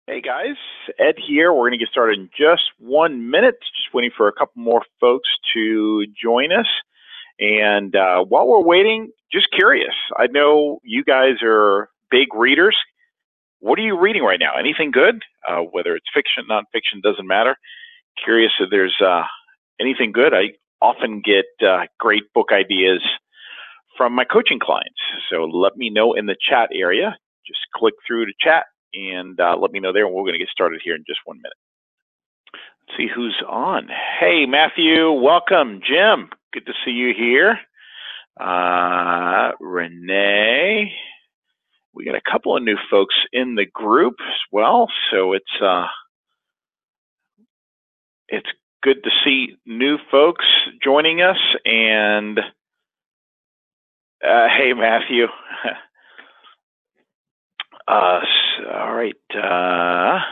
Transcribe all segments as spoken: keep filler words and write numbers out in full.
Hey guys, Ed here. We're going to get started in just one minute. Just waiting for a couple more folks to join us. And uh, while we're waiting, just curious. I know you guys are big readers. What are you reading right now? Anything good? Uh, whether it's fiction, nonfiction, doesn't matter. Curious if there's uh, anything good. I often get uh, great book ideas from my coaching clients. So let me know in the chat area. Just click through to chat and uh, let me know there. And we're going to get started here in just one minute. Let's see who's on. Hey, Matthew, welcome. Jim, good to see you here. Uh, Renee, we got a couple of new folks in the group as well. So it's uh, it's good to see new folks joining us. And uh, hey, Matthew. Uh, all right. Uh,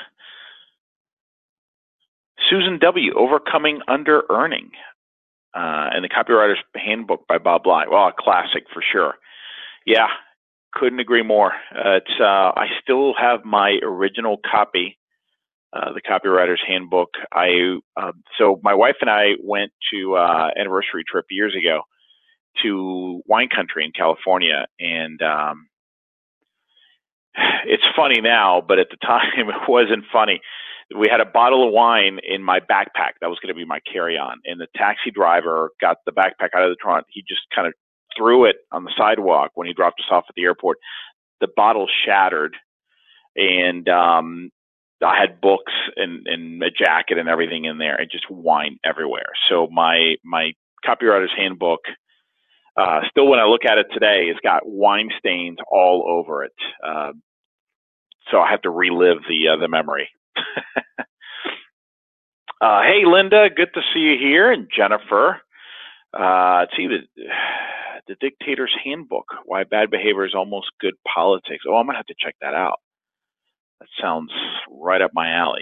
Susan W., Overcoming Under Earning, uh, and the Copywriter's Handbook by Bob Bly. Well, a classic for sure. Yeah, couldn't agree more. Uh, it's uh, I still have my original copy, uh, the Copywriter's Handbook. I uh, so my wife and I went to uh, anniversary trip years ago to wine country in California, and um, it's funny now, but at the time it wasn't funny. We had a bottle of wine in my backpack. That was going to be my carry-on. And the taxi driver got the backpack out of the trunk. He just kind of threw it on the sidewalk when he dropped us off at the airport. The bottle shattered, and um, I had books and, and a jacket and everything in there, and just wine everywhere. So my my Copywriter's Handbook, uh, still when I look at it today, it's got wine stains all over it. Uh, So I have to relive the uh, the memory. uh, hey, Linda, good to see you here. And Jennifer, uh, let's see, the, the Dictator's Handbook, Why Bad Behavior is Almost Good Politics. Oh, I'm going to have to check that out. That sounds right up my alley.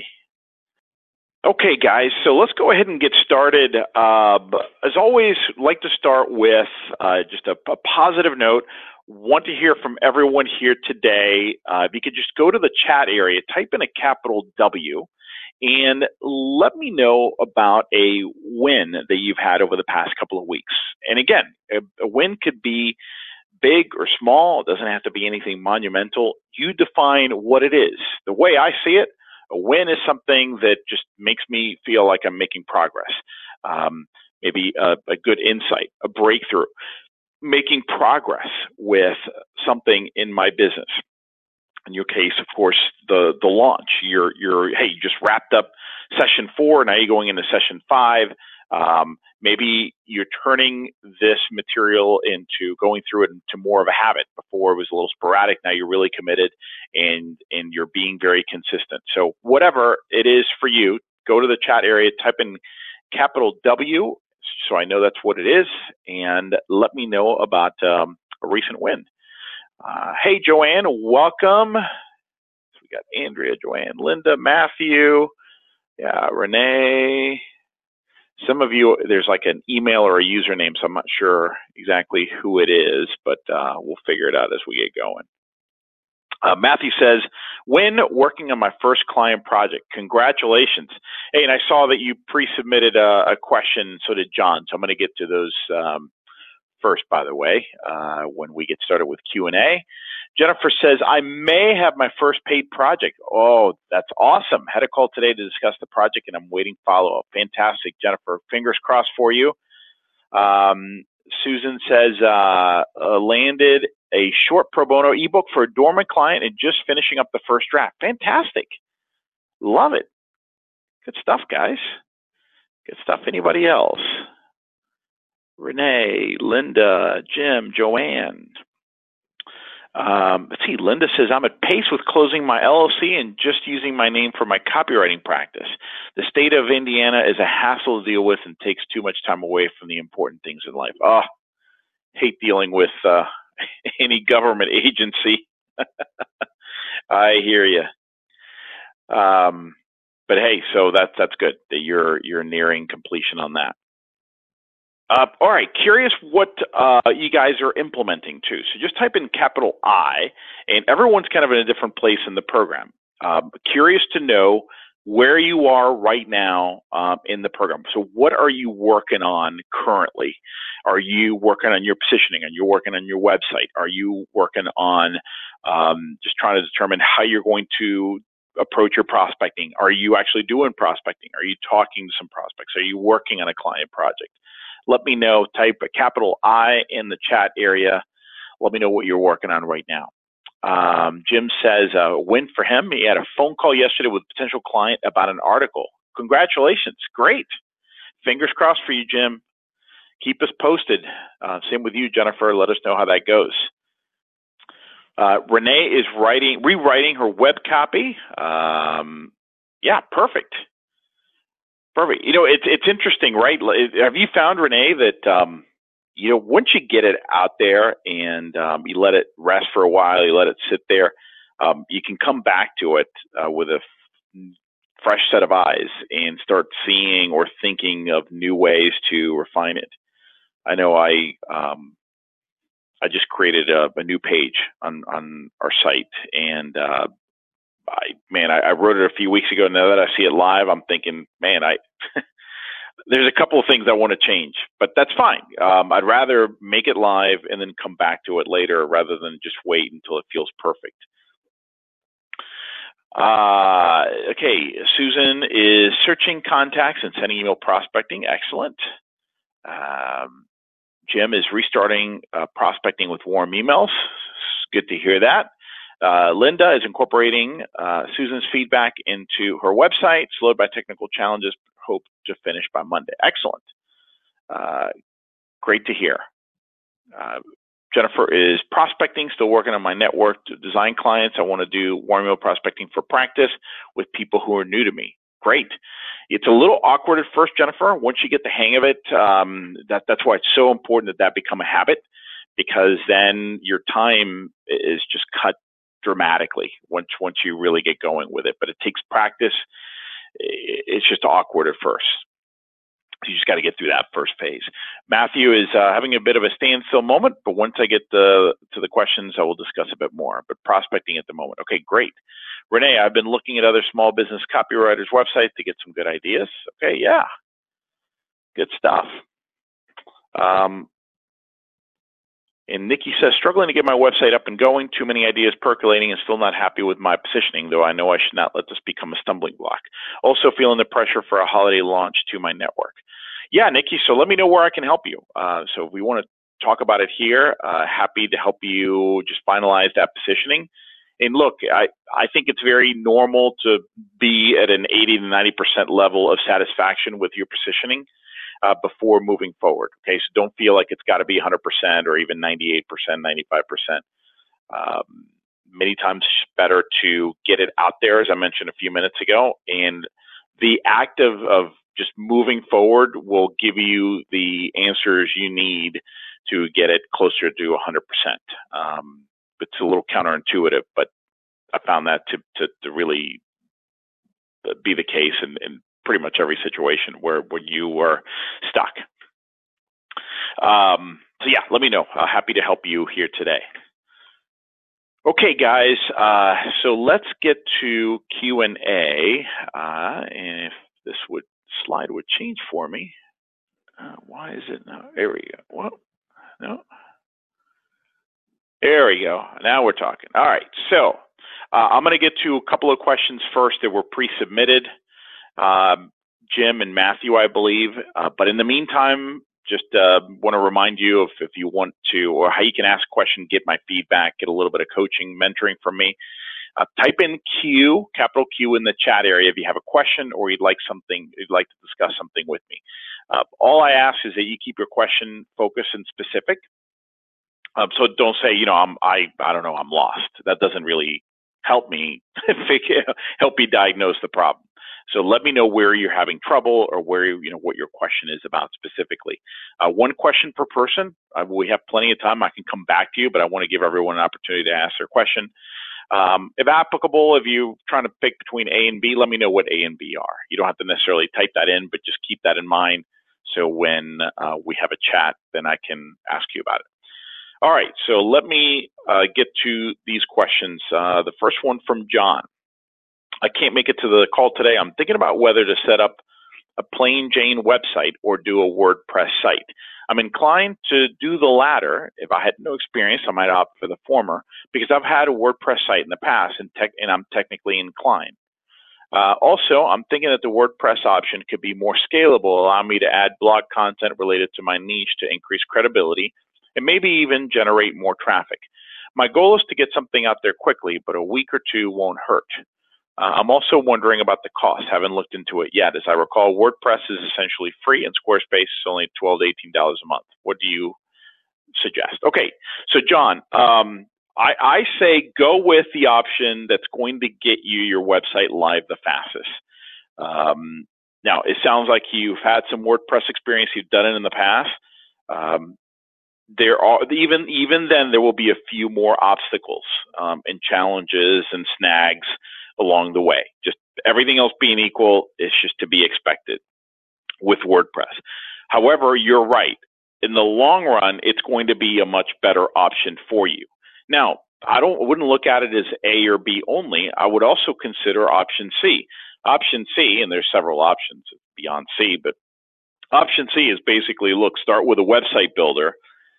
Okay, guys, so let's go ahead and get started. Uh, as always, like to start with uh, just a, a positive note. Want to hear from everyone here today. Uh, if you could just go to the chat area, type in a capital W, and let me know about a win that you've had over the past couple of weeks. And again, a, a win could be big or small. It doesn't have to be anything monumental. You define what it is. The way I see it, a win is something that just makes me feel like I'm making progress. Um, maybe a, a good insight, a breakthrough. Making progress with something in my business. In your case, of course, the the launch. You're you're hey, you just wrapped up session four. Now you're going into session five. Um, maybe you're turning this material into going through it into more of a habit. Before it was a little sporadic. Now you're really committed, and and you're being very consistent. So whatever it is for you, go to the chat area, type in capital W, so I know that's what it is, and let me know about um, a recent win. Uh, hey, Joanne, welcome. So we got Andrea, Joanne, Linda, Matthew, yeah, Renee. Some of you, there's like an email or a username, so I'm not sure exactly who it is, but uh, we'll figure it out as we get going. Uh, Matthew says, when working on my first client project, congratulations. Hey, and I saw that you pre-submitted a, a question, so did John. So I'm going to get to those um, first, by the way, uh, when we get started with Q and A. Jennifer says, I may have my first paid project. Oh, that's awesome. Had a call today to discuss the project, and I'm waiting follow-up. Fantastic, Jennifer. Fingers crossed for you. Um, Susan says, uh, uh, landed a short pro bono ebook for a dormant client and just finishing up the first draft. Fantastic. Love it. Good stuff, guys. Good stuff. Anybody else? Renee, Linda, Jim, Joanne. Um, let's see. Linda says, I'm at pace with closing my L L C and just using my name for my copywriting practice. The state of Indiana is a hassle to deal with and takes too much time away from the important things in life. Oh, hate dealing with uh, any government agency. I hear you. Um, but hey, so that's that's good that you're you're nearing completion on that. Uh, all right, curious what uh, you guys are implementing too. So just type in capital I, and everyone's kind of in a different place in the program. Um, curious to know where you are right now um, in the program. So what are you working on currently? Are you working on your positioning? Are you working on your website? Are you working on um, just trying to determine how you're going to approach your prospecting? Are you actually doing prospecting? Are you talking to some prospects? Are you working on a client project? Let me know. Type a capital I in the chat area. Let me know what you're working on right now. Um, Jim says a uh, win for him. He had a phone call yesterday with a potential client about an article. Congratulations. Great. Fingers crossed for you, Jim. Keep us posted. Uh, same with you, Jennifer. Let us know how that goes. Uh, Renee is writing, rewriting her web copy. Um, yeah, perfect. Perfect. You know, it's it's interesting, right? Have you found, Renee, that um, you know, once you get it out there and um, you let it rest for a while, you let it sit there, um, you can come back to it uh, with a fresh set of eyes and start seeing or thinking of new ways to refine it. I know I um, I just created a, a new page on on our site, and uh, I man, I, I wrote it a few weeks ago. Now that I see it live, I'm thinking, man, I. There's a couple of things I want to change, but that's fine. Um, I'd rather make it live and then come back to it later rather than just wait until it feels perfect. Uh, okay, Susan is searching contacts and sending email prospecting. Excellent. Um, Jim is restarting uh, prospecting with warm emails. Good to hear that. Uh, Linda is incorporating uh, Susan's feedback into her website, slowed by technical challenges, hope to finish by Monday. Excellent. Uh, great to hear. Uh, Jennifer is prospecting, still working on my network to design clients. I want to do warm email prospecting for practice with people who are new to me. Great. It's a little awkward at first, Jennifer. Once you get the hang of it, um, that, that's why it's so important that that become a habit, because then your time is just cut dramatically once once you really get going with it. But it takes practice. It's just awkward at first. You just got to get through that first phase. Matthew is uh, having a bit of a standstill moment, but once I get the, to the questions, I will discuss a bit more. But prospecting at the moment. Okay, great. Renee, I've been looking at other small business copywriters' websites to get some good ideas. Okay, yeah. Good stuff. Um, And Nikki says, struggling to get my website up and going, too many ideas percolating and still not happy with my positioning, though I know I should not let this become a stumbling block. Also feeling the pressure for a holiday launch to my network. Yeah, Nikki, so let me know where I can help you. Uh, so if we want to talk about it here, uh, happy to help you just finalize that positioning. And look, I, I think it's very normal to be at an eighty to ninety percent level of satisfaction with your positioning Uh, before moving forward. Okay, so don't feel like it's got to be one hundred percent or even ninety-eight percent, ninety-five percent. Um, many times better to get it out there, as I mentioned a few minutes ago, and the act of, of just moving forward will give you the answers you need to get it closer to one hundred percent. Um, it's a little counterintuitive, but I found that to, to, to really be the case in, in pretty much every situation where, where you were stuck. Um, so yeah, let me know. Uh, happy to help you here today. Okay, guys, uh, so let's get to Q and A. Uh, and if this would slide would change for me. Uh, why is it now? There we go. Well, no. There we go. Now we're talking. All right, so uh, I'm going to get to a couple of questions first that were pre-submitted. Um, Jim and Matthew, I believe. Uh, but in the meantime, just uh, want to remind you if, if you want to, or how you can ask a question, get my feedback, get a little bit of coaching, mentoring from me. Uh, type in Q, capital Q in the chat area if you have a question or you'd like something, you'd like to discuss something with me. Uh, all I ask is that you keep your question focused and specific. Um, so don't say, you know, I'm, I, I don't know, I'm lost. That doesn't really help me help me diagnose the problem. So let me know where you're having trouble or where, you know, what your question is about specifically. Uh, one question per person. Uh, we have plenty of time. I can come back to you, but I want to give everyone an opportunity to ask their question. Um, if applicable, if you're trying to pick between A and B, let me know what A and B are. You don't have to necessarily type that in, but just keep that in mind. So when uh, we have a chat, then I can ask you about it. All right, so let me uh, get to these questions. Uh, the first one from John. I can't make it to the call today. I'm thinking about whether to set up a plain Jane website or do a WordPress site. I'm inclined to do the latter. If I had no experience, I might opt for the former because I've had a WordPress site in the past and, tech, and I'm technically inclined. Uh, also, I'm thinking that the WordPress option could be more scalable, allow me to add blog content related to my niche to increase credibility and maybe even generate more traffic. My goal is to get something out there quickly, but a week or two won't hurt. Uh, I'm also wondering about the cost. Haven't looked into it yet. As I recall, WordPress is essentially free and Squarespace is only twelve to eighteen dollars a month. What do you suggest? Okay, so John, um, I, I say go with the option that's going to get you your website live the fastest. Um, now, it sounds like you've had some WordPress experience. You've done it in the past. Um, there are even even then there will be a few more obstacles um, and challenges and snags along the way. Just everything else being equal, it's just to be expected with WordPress. However, you're right. In the long run, it's going to be a much better option for you. Now, I don't wouldn't look at it as A or B only. I would also consider option C. Option C, and there's several options beyond C, but option C is basically, look, start with a website builder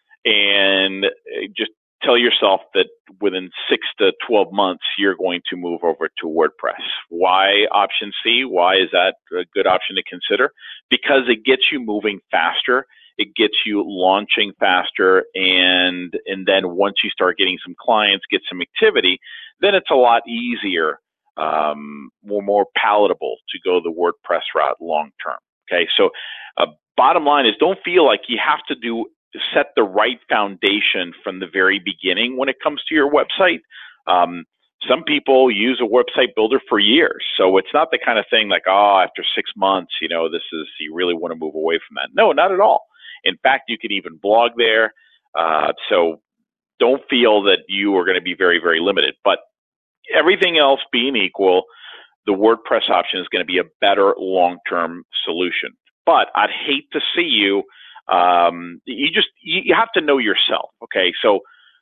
and just tell yourself that within six to twelve months, you're going to move over to WordPress. Why option C? Why is that a good option to consider? Because it gets you moving faster. It gets you launching faster. And, and then once you start getting some clients, get some activity, then it's a lot easier, um, more, more palatable to go the WordPress route long term. Okay. So, uh, bottom line is don't feel like you have to do set the right foundation from the very beginning when it comes to your website. Um, some people use a website builder for years. So it's not the kind of thing like, oh, after six months, you know, this is, you really want to move away from that. No, not at all. In fact, you could even blog there. Uh, so don't feel that you are going to be very, very limited. But everything else being equal, the WordPress option is going to be a better long-term solution. But I'd hate to see you Um, you just, you, you have to know yourself. Okay. So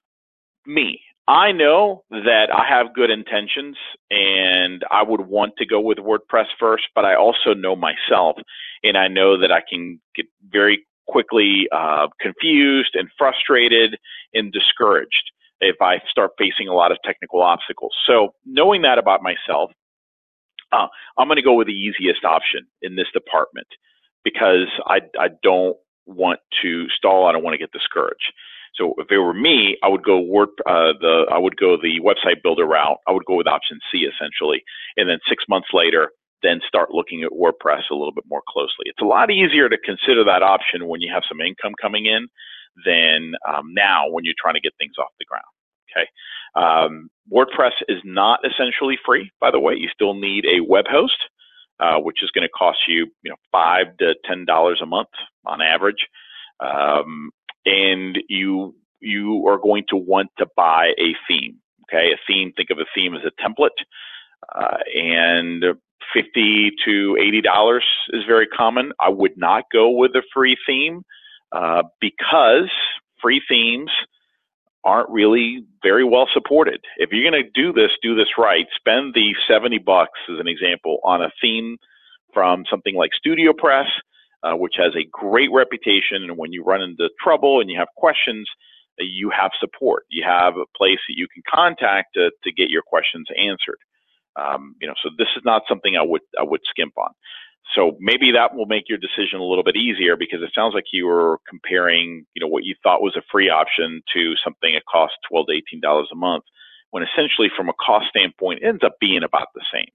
me, I know that I have good intentions and I would want to go with WordPress first, but I also know myself and I know that I can get very quickly, uh, confused and frustrated and discouraged if I start facing a lot of technical obstacles. So knowing that about myself, uh, I'm going to go with the easiest option in this department because I, I don't want to stall. I don't want to get discouraged. So if it were me, I would go Word, uh, the I would go the website builder route. I would go with option C essentially, and then six months later, then start looking at WordPress a little bit more closely. It's a lot easier to consider that option when you have some income coming in than um, now when you're trying to get things off the ground. Okay, um, WordPress is not essentially free, by the way. You still need a web host. Uh, which is going to cost you, you know, five to ten dollars a month on average, um, and you you are going to want to buy a theme. Okay, a theme. Think of a theme as a template, uh, and fifty to eighty dollars is very common. I would not go with a free theme uh, because free themes aren't really very well supported. If you're going to do this, do this right. Spend the seventy bucks as an example on a theme from something like StudioPress, uh, which has a great reputation. And when you run into trouble and you have questions, uh, you have support. You have a place that you can contact to, to get your questions answered. Um, you know, so this is not something I would I would skimp on. So maybe that will make your decision a little bit easier because it sounds like you were comparing, you know, what you thought was a free option to something that costs twelve to eighteen dollars a month, when essentially from a cost standpoint, it ends up being about the same.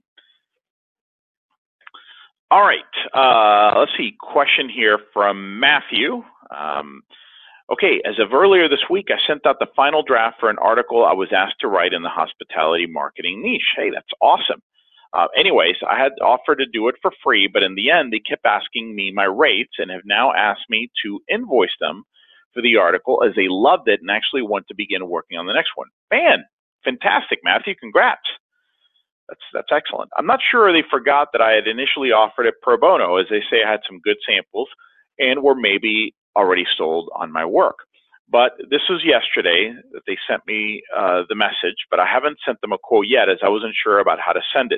All right. Uh, let's see. Question here from Matthew. Um, okay. As of earlier this week, I sent out the final draft for an article I was asked to write in the hospitality marketing niche. Hey, that's awesome. Uh, anyways, I had offered to do it for free, but in the end, they kept asking me my rates and have now asked me to invoice them for the article as they loved it and actually want to begin working on the next one. Man, fantastic, Matthew. Congrats. That's, that's excellent. I'm not sure they forgot that I had initially offered it pro bono, as they say I had some good samples and were maybe already sold on my work. But this was yesterday that they sent me uh, the message, but I haven't sent them a quote yet as I wasn't sure about how to send it.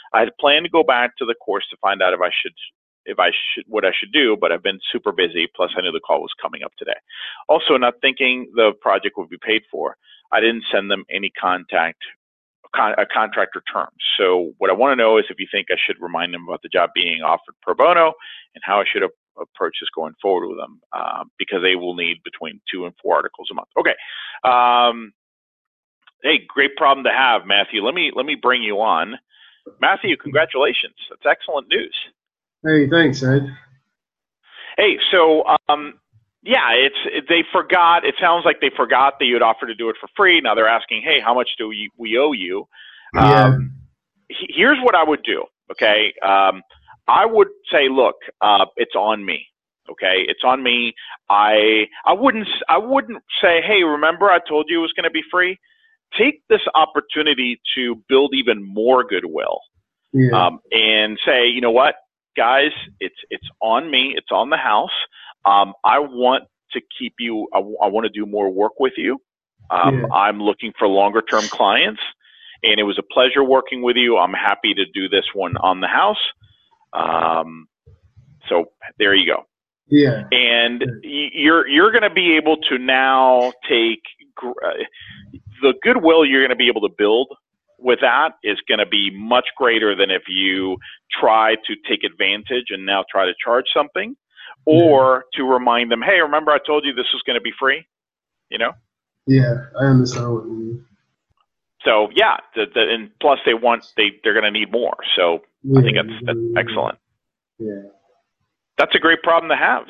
I had planned to go back to the course to find out if I should, if I should, what I should do, but I've been super busy. Plus, I knew the call was coming up today. Also, not thinking the project would be paid for, I didn't send them any contact, con- a contractor terms. So what I want to know is if you think I should remind them about the job being offered pro bono and how I should a- approach this going forward with them, uh, because they will need between two and four articles a month. Okay. Um, hey, great problem to have, Matthew. Let me let me bring you on. Matthew, congratulations. That's excellent news. Hey, thanks, Ed. Hey, so um, yeah, it's it, they forgot. It sounds like they forgot that you had offered to do it for free. Now they're asking, hey, how much do we, we owe you? Yeah. Um, he, here's what I would do. Okay, um, I would say, look, uh, it's on me. Okay, it's on me. I I wouldn't I wouldn't say, hey, remember I told you it was going to be free. Take this opportunity to build even more goodwill, Yeah. um, and say, you know what, guys, it's it's on me. It's on the house. Um, I want to keep you. I, I want to do more work with you. Um, Yeah. I'm looking for longer term clients, and it was a pleasure working with you. I'm happy to do this one on the house. Um, so there you go. Yeah. And you're you're going to be able to now take uh, the goodwill you're going to be able to build with that is going to be much greater than if you try to take advantage and now try to charge something, or yeah. to remind them, hey, remember I told you this was going to be free, you know? Yeah, I understand what you mean. So yeah, the, the, and plus they want they they're going to need more. So yeah, I think that's, that's excellent. Yeah. That's a great problem to have.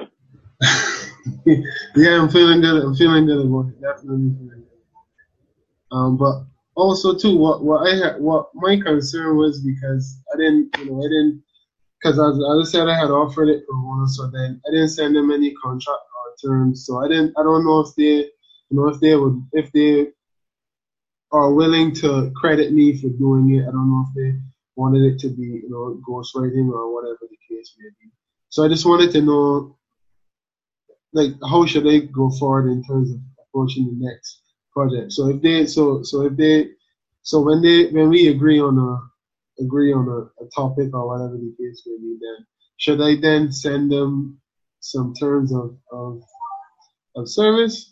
Yeah, I'm feeling good. I'm feeling good about it. Definitely feeling good. Um, but also too, what what I had, what my concern was because I didn't, you know, I didn't, because as, as I said, I had offered it for one, so then I didn't send them any contract or terms. So I didn't, I don't know if they, you know, if they would, if they are willing to credit me for doing it. I don't know if they wanted it to be, you know, ghostwriting or whatever the case may be. So I just wanted to know, like, how should I go forward in terms of approaching the next project? So if they, so so if they, so when they when we agree on a agree on a, a topic or whatever the case may be, then should I then send them some terms of of, of service?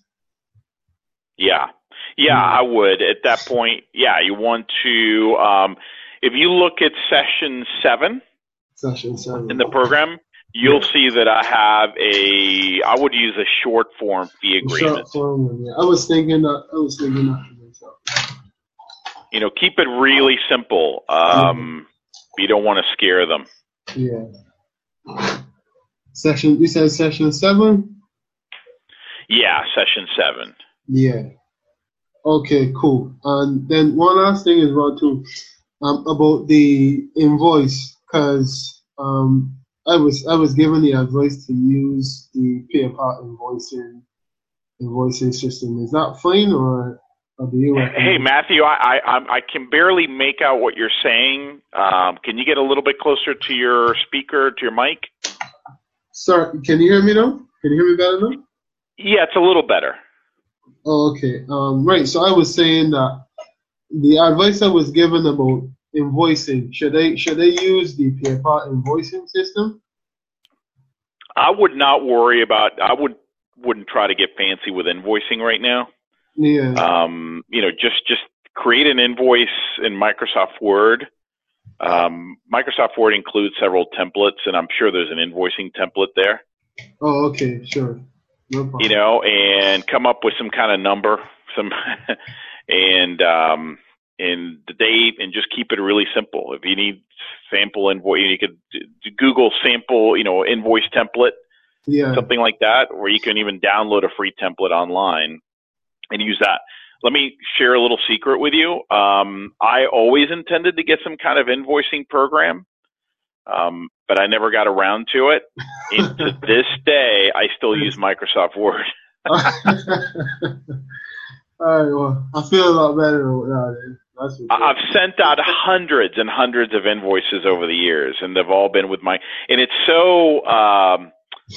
Yeah, yeah, mm-hmm. I would at that point. Yeah, you want to. Um, if you look at session seven, session seven in the program. You'll yeah. see that I have a, I would use a short form fee agreement. Short form, yeah. I was thinking that, I was thinking that for myself. You know, keep it really simple. Um, yeah. You don't want to scare them. Yeah. Session, you said session seven? Yeah, session seven. Yeah. Okay, cool. And then one last thing as well too, um, about the invoice, because, um, I was I was given the advice to use the PayPal invoicing invoicing system. Is that fine, or, or do you recommend? Hey Matthew, I, I I can barely make out what you're saying. Um, can you get a little bit closer to your speaker, to your mic? Sorry, can you hear me now? Can you hear me better now? Yeah, it's a little better. Oh, okay. Um, right. So I was saying that the advice I was given about invoicing, should I should I use the PayPal invoicing system? I would not worry about. I would wouldn't try to get fancy with invoicing right now. Yeah. Um, you know, just just create an invoice in Microsoft Word. Um, Microsoft Word includes several templates, and I'm sure there's an invoicing template there. Oh, okay, sure. No problem. You know, and come up with some kind of number, some, and um, and the date, and just keep it really simple. If you need sample invoice, you could Google sample, you know, invoice template, yeah, something like that, or you can even download a free template online and use that. Let me share a little secret with you. Um, I always intended to get some kind of invoicing program, um, but I never got around to it. And to this day, I still use Microsoft Word. All right, well, I feel a lot better now. That's I've sent out hundreds and hundreds of invoices over the years, and they've all been with my. And it's so um,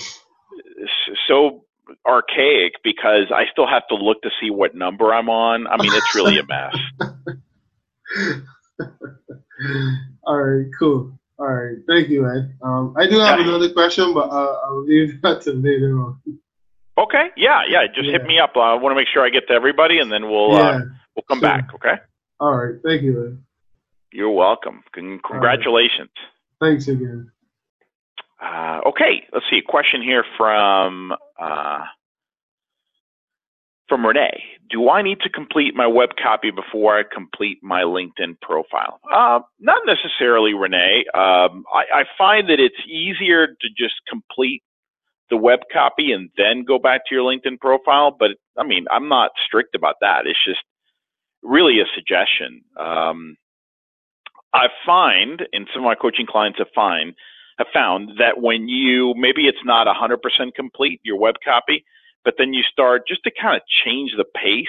so archaic because I still have to look to see what number I'm on. I mean, it's really a mess. All right, cool. All right, thank you, Ed. Um, I do have another question, but uh, I'll leave that to later on. Okay, yeah, yeah. Just Yeah. hit me up. I want to make sure I get to everybody, and then we'll Yeah, uh, we'll come sure. back. Okay. All right, thank you, Ed. You're welcome. Con- congratulations. Right. Thanks again. Uh, okay, let's see. A question here from uh, from Renee. Do I need to complete my web copy before I complete my LinkedIn profile? Uh, not necessarily, Renee. Um, I, I find that it's easier to just complete the web copy and then go back to your LinkedIn profile. But I mean, I'm not strict about that. It's just really a suggestion. Um, I find, and some of my coaching clients have find, have found that when you, maybe it's not one hundred percent complete, your web copy, but then you start just to kind of change the pace,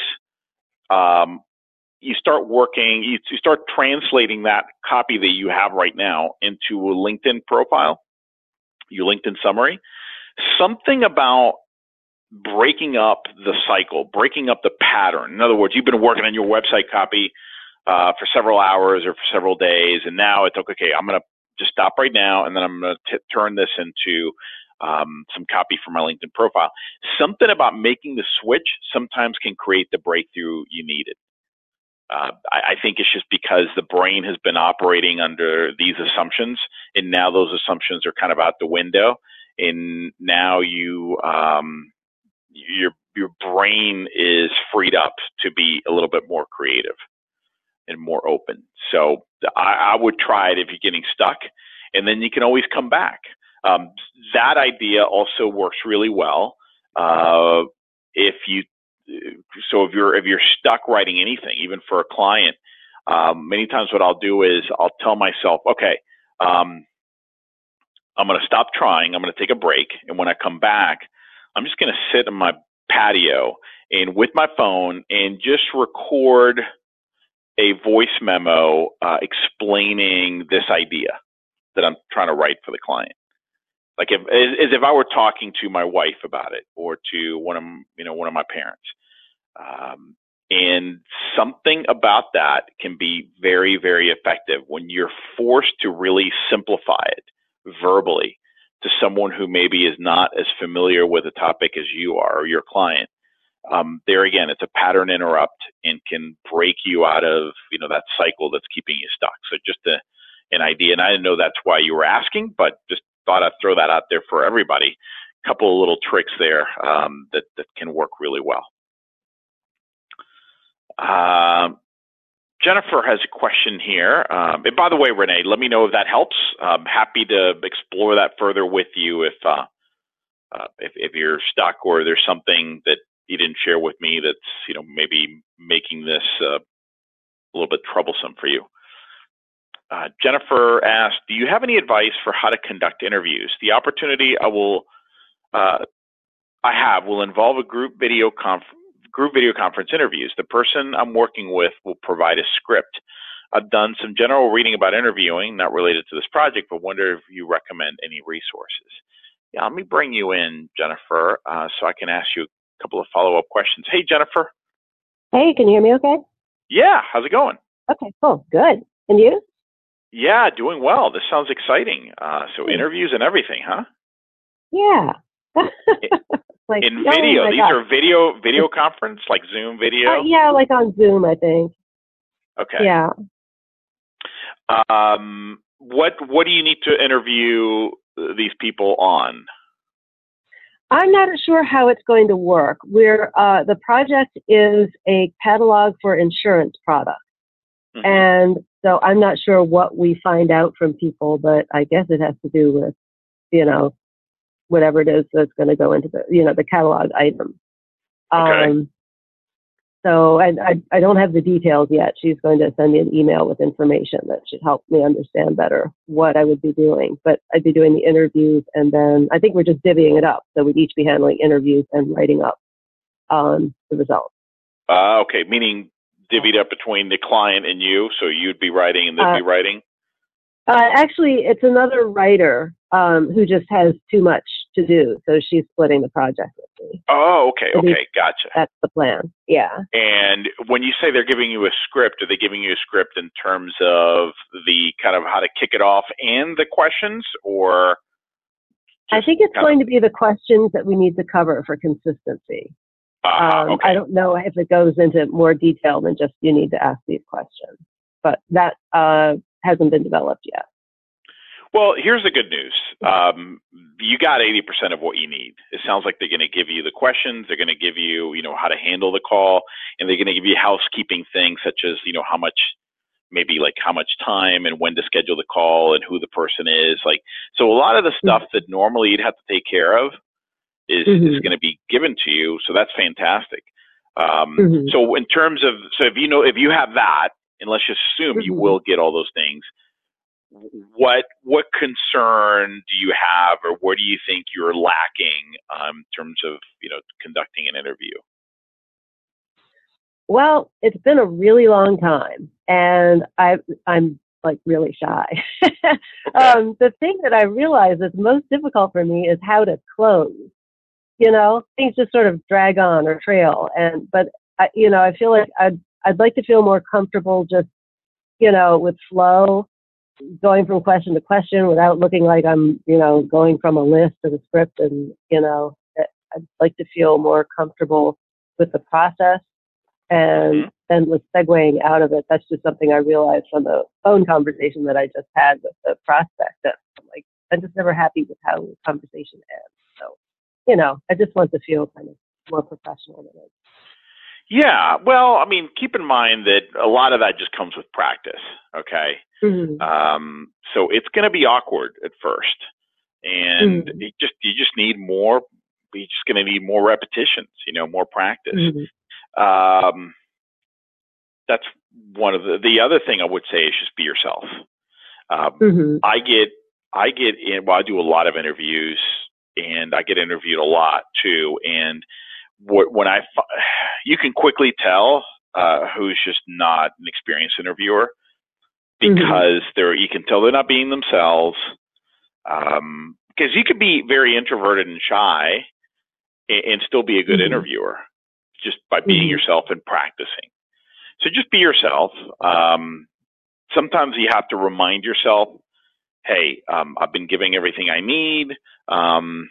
um, you start working, you, you start translating that copy that you have right now into a LinkedIn profile, your LinkedIn summary. Something about breaking up the cycle, breaking up the pattern. In other words, you've been working on your website copy uh, for several hours or for several days, and now it's like, okay, I'm going to just stop right now, and then I'm going to turn this into um, some copy for my LinkedIn profile. Something about making the switch sometimes can create the breakthrough you needed. Uh, I, I think it's just because the brain has been operating under these assumptions, and now those assumptions are kind of out the window, and now you um, your your brain is freed up to be a little bit more creative and more open. So I, I would try it if you're getting stuck, and then you can always come back. Um, that idea also works really well uh, if you. So if you're if you're stuck writing anything, even for a client, um, many times what I'll do is I'll tell myself, okay, um, I'm going to stop trying. I'm going to take a break, and when I come back, I'm just going to sit on my patio and with my phone and just record a voice memo uh, explaining this idea that I'm trying to write for the client. Like if, as if I were talking to my wife about it, or to one of you know one of my parents. Um, and something about that can be very, very effective when you're forced to really simplify it verbally to someone who maybe is not as familiar with a topic as you are or your client. Um, there again, it's a pattern interrupt and can break you out of you know that cycle that's keeping you stuck. So just a, an idea, and I didn't know that's why you were asking, but just thought I'd throw that out there for everybody. A couple of little tricks there um, that that can work really well. Um, Jennifer has a question here. Um, and by the way, Renee, let me know if that helps. I'm happy to explore that further with you if, uh, uh, if, if you're stuck or there's something that you didn't share with me that's, you know, maybe making this uh, a little bit troublesome for you. Uh, Jennifer asked, do you have any advice for how to conduct interviews? The opportunity I will, uh, I have will involve a group video conference. Group video conference interviews. The person I'm working with will provide a script. I've done some general reading about interviewing, not related to this project, but wonder if you recommend any resources. Yeah, let me bring you in, Jennifer, uh, so I can ask you a couple of follow-up questions. Hey, Jennifer. Hey, can you hear me okay? Yeah, how's it going? Okay, cool, good. And you? Yeah, doing well. This sounds exciting. Uh, so mm. interviews and everything, huh? Yeah. Like, in video, oh these God. are video video conference, like Zoom video? Uh, yeah, like on Zoom, I think. Okay. Yeah. Um, what what do you need to interview these people on? I'm not sure how it's going to work. We're uh, the project is a catalog for insurance products, mm-hmm. and so I'm not sure what we find out from people, but I guess it has to do with, you know, whatever it is that's going to go into the, you know, the catalog item. Okay. Um, so I, I, I don't have the details yet. She's going to send me an email with information that should help me understand better what I would be doing. But I'd be doing the interviews, and then I think we're just divvying it up. So we'd each be handling interviews and writing up um, the results. Uh, okay, meaning divvied up between the client and you. So you'd be writing and they'd uh, be writing? Uh, actually, it's another writer um, who just has too much to do, so she's splitting the project with me. Oh, okay, So okay, gotcha. That's the plan. Yeah. And when you say they're giving you a script, are they giving you a script in terms of the kind of how to kick it off and the questions, or? I think it's going of... to be the questions that we need to cover for consistency. Uh, um, okay. I don't know if it goes into more detail than just you need to ask these questions, but that uh, hasn't been developed yet. Well, here's the good news. Um, you got eighty percent of what you need. It sounds like they're going to give you the questions. They're going to give you, you know, how to handle the call, and they're going to give you housekeeping things such as, you know, how much, maybe like how much time and when to schedule the call and who the person is. Like, so a lot of the stuff that normally you'd have to take care of is, mm-hmm. is going to be given to you. So that's fantastic. Um, mm-hmm. So in terms of, so if you know, if you have that, and let's just assume mm-hmm. you will get all those things, what, what concern do you have, or what do you think you're lacking um, in terms of, you know, conducting an interview? Well, it's been a really long time, and I, I'm like really shy. Okay. um, the thing that I realize is most difficult for me is how to close. You know, things just sort of drag on or trail, and but I, you know, I feel like I'd I'd like to feel more comfortable just, you know, with flow, going from question to question without looking like I'm, you know, going from a list to the script, and you know, I'd like to feel more comfortable with the process. And then with segueing out of it, that's just something I realized from the phone conversation that I just had with the prospect, that I'm like, I'm just never happy with how the conversation ends. So, you know, I just want to feel kind of more professional than it. Yeah. Well, I mean, keep in mind that a lot of that just comes with practice. Okay. Mm-hmm. Um, so it's going to be awkward at first, and mm-hmm. it just, you just need more, you're just going to need more repetitions, you know, more practice. Mm-hmm. Um, that's one of the, the other thing I would say is just be yourself. Um, mm-hmm. I get, I get in, well, I do a lot of interviews, and I get interviewed a lot too. And what, when I, you can quickly tell, uh, who's just not an experienced interviewer, because mm-hmm. they're, you can tell they're not being themselves. Um, cause you could be very introverted and shy and, and still be a good mm-hmm. interviewer, just by being mm-hmm. yourself and practicing. So just be yourself. Um, sometimes you have to remind yourself, hey, um, I've been giving everything I need. Um,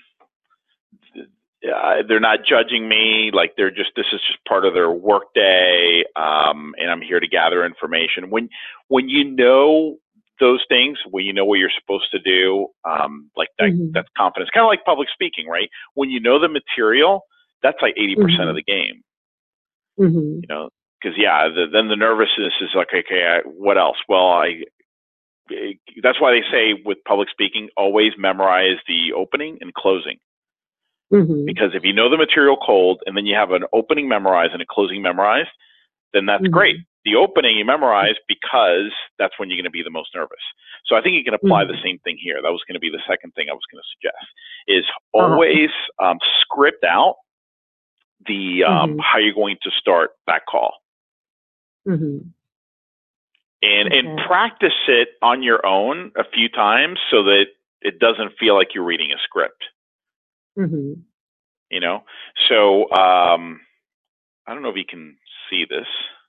uh, they're not judging me. Like, they're just, this is just part of their work day. Um, and I'm here to gather information. When, when you know those things, when you know what you're supposed to do, um, like that, mm-hmm. that's confidence. Kind of like public speaking, right? When you know the material, that's like eighty percent mm-hmm. of the game. Mm-hmm. You know, because yeah, the, then the nervousness is like, okay, I, what else? Well, I. That's why they say with public speaking, always memorize the opening and closing. Mm-hmm. Because if you know the material cold, and then you have an opening memorized and a closing memorized, then that's mm-hmm. great. The opening you memorize because that's when you're going to be the most nervous. So I think you can apply mm-hmm. the same thing here. That was going to be the second thing I was going to suggest, is always uh-huh. um, script out the um, mm-hmm. how you're going to start that call. Mm-hmm. And okay. and practice it on your own a few times so that it doesn't feel like you're reading a script. Mm-hmm. You know? So um, I don't know if you can see this,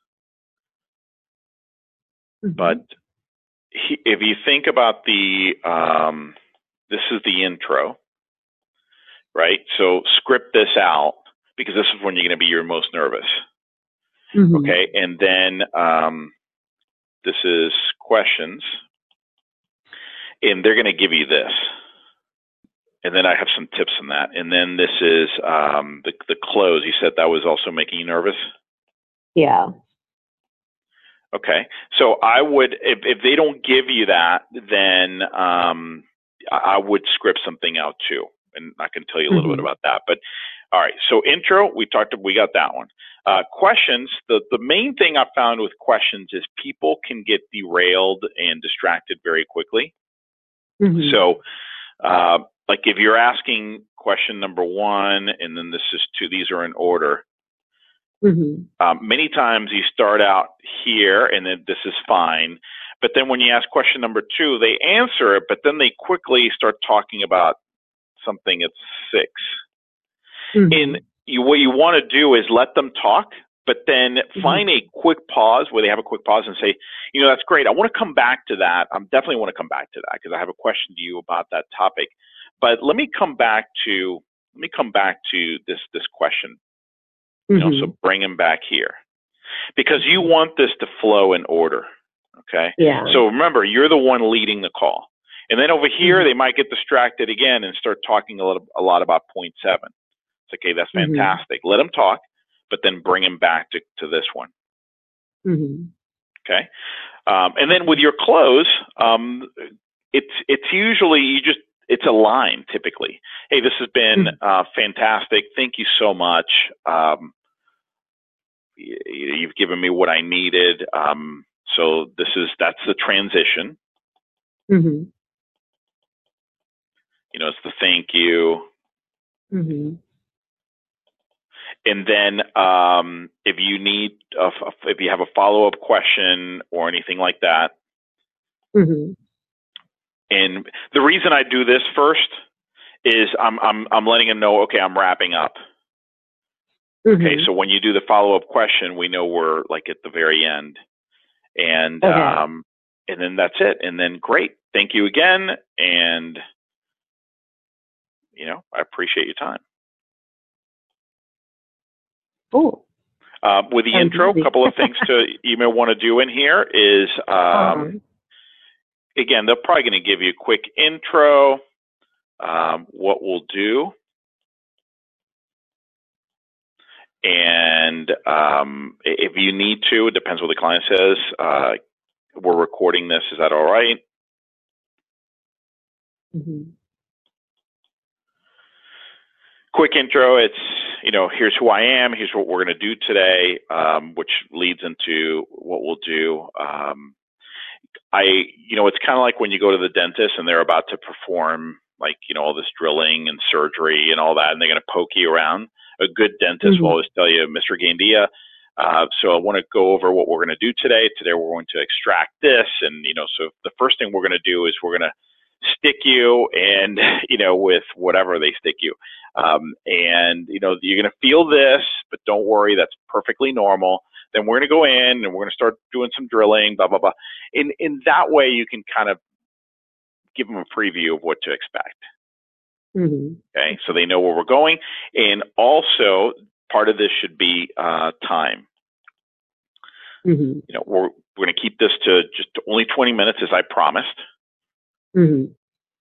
mm-hmm. but he, if you think about the, um, this is the intro, right? So script this out, because this is when you're going to be your most nervous. Mm-hmm. Okay. And then um, this is questions, and they're going to give you this. And then I have some tips on that. And then this is um, the, the close. You said that was also making you nervous? Yeah. Okay. So I would, if, if they don't give you that, then um, I would script something out too. And I can tell you a little mm-hmm. bit about that. But all right. So intro, we talked, we got that one. Uh, questions. The, the main thing I found with questions is people can get derailed and distracted very quickly. Mm-hmm. So, uh, like if you're asking question number one, and then this is two, these are in order. Mm-hmm. Um, many times you start out here and then this is fine. But then when you ask question number two, they answer it, but then they quickly start talking about something at six. Mm-hmm. And you, what you want to do is let them talk, but then mm-hmm. find a quick pause where they have a quick pause and say, you know, that's great. I want to come back to that. I definitely want to come back to that because I have a question to you about that topic. But let me come back to let me come back to this this question. You know, mm-hmm. so bring them back here because you want this to flow in order. Okay. Yeah. So remember, you're the one leading the call, and then over here mm-hmm. they might get distracted again and start talking a little a lot about point seven. It's okay. That's fantastic. Mm-hmm. Let them talk, but then bring them back to to this one. Mm-hmm. Okay. Um, and then with your close, um, it's it's usually you just. It's a line typically. Hey, this has been uh, fantastic. Thank you so much. Um, you, you've given me what I needed. Um, so this is that's the transition. Mm-hmm. You know, it's the thank you. Mm-hmm. And then um, if you need, a, if you have a follow-up question or anything like that. Mm-hmm. And the reason I do this first is I'm I'm I'm letting them know, okay, I'm wrapping up. Mm-hmm. Okay, so when you do the follow-up question, we know we're like at the very end, and okay. um, and then that's it. And then great, thank you again, and you know I appreciate your time. Cool. Uh, with the Sounds intro, a easy. couple of things to you may want to do in here is. Um, um. Again, they're probably going to give you a quick intro. Um, what we'll do, and um, if you need to, it depends what the client says. Uh, we're recording this. Is that all right? Mm-hmm. Quick intro. It's you know, here's who I am. Here's what we're going to do today, um, which leads into what we'll do. Um, I, you know, it's kind of like when you go to the dentist and they're about to perform like, you know, all this drilling and surgery and all that, and they're going to poke you around. A good dentist mm-hmm. will always tell you, Mister Gandia, uh, so I want to go over what we're going to do today. Today we're going to extract this. And, you know, so the first thing we're going to do is we're going to stick you and, you know, with whatever they stick you. Um, and, you know, you're going to feel this, but don't worry, that's perfectly normal. Then we're going to go in and we're going to start doing some drilling, blah, blah, blah. In, in that way, you can kind of give them a preview of what to expect. Mm-hmm. Okay, so they know where we're going. And also, part of this should be uh, time. Mm-hmm. You know, we're, we're going to keep this to just only twenty minutes, as I promised. Mm-hmm.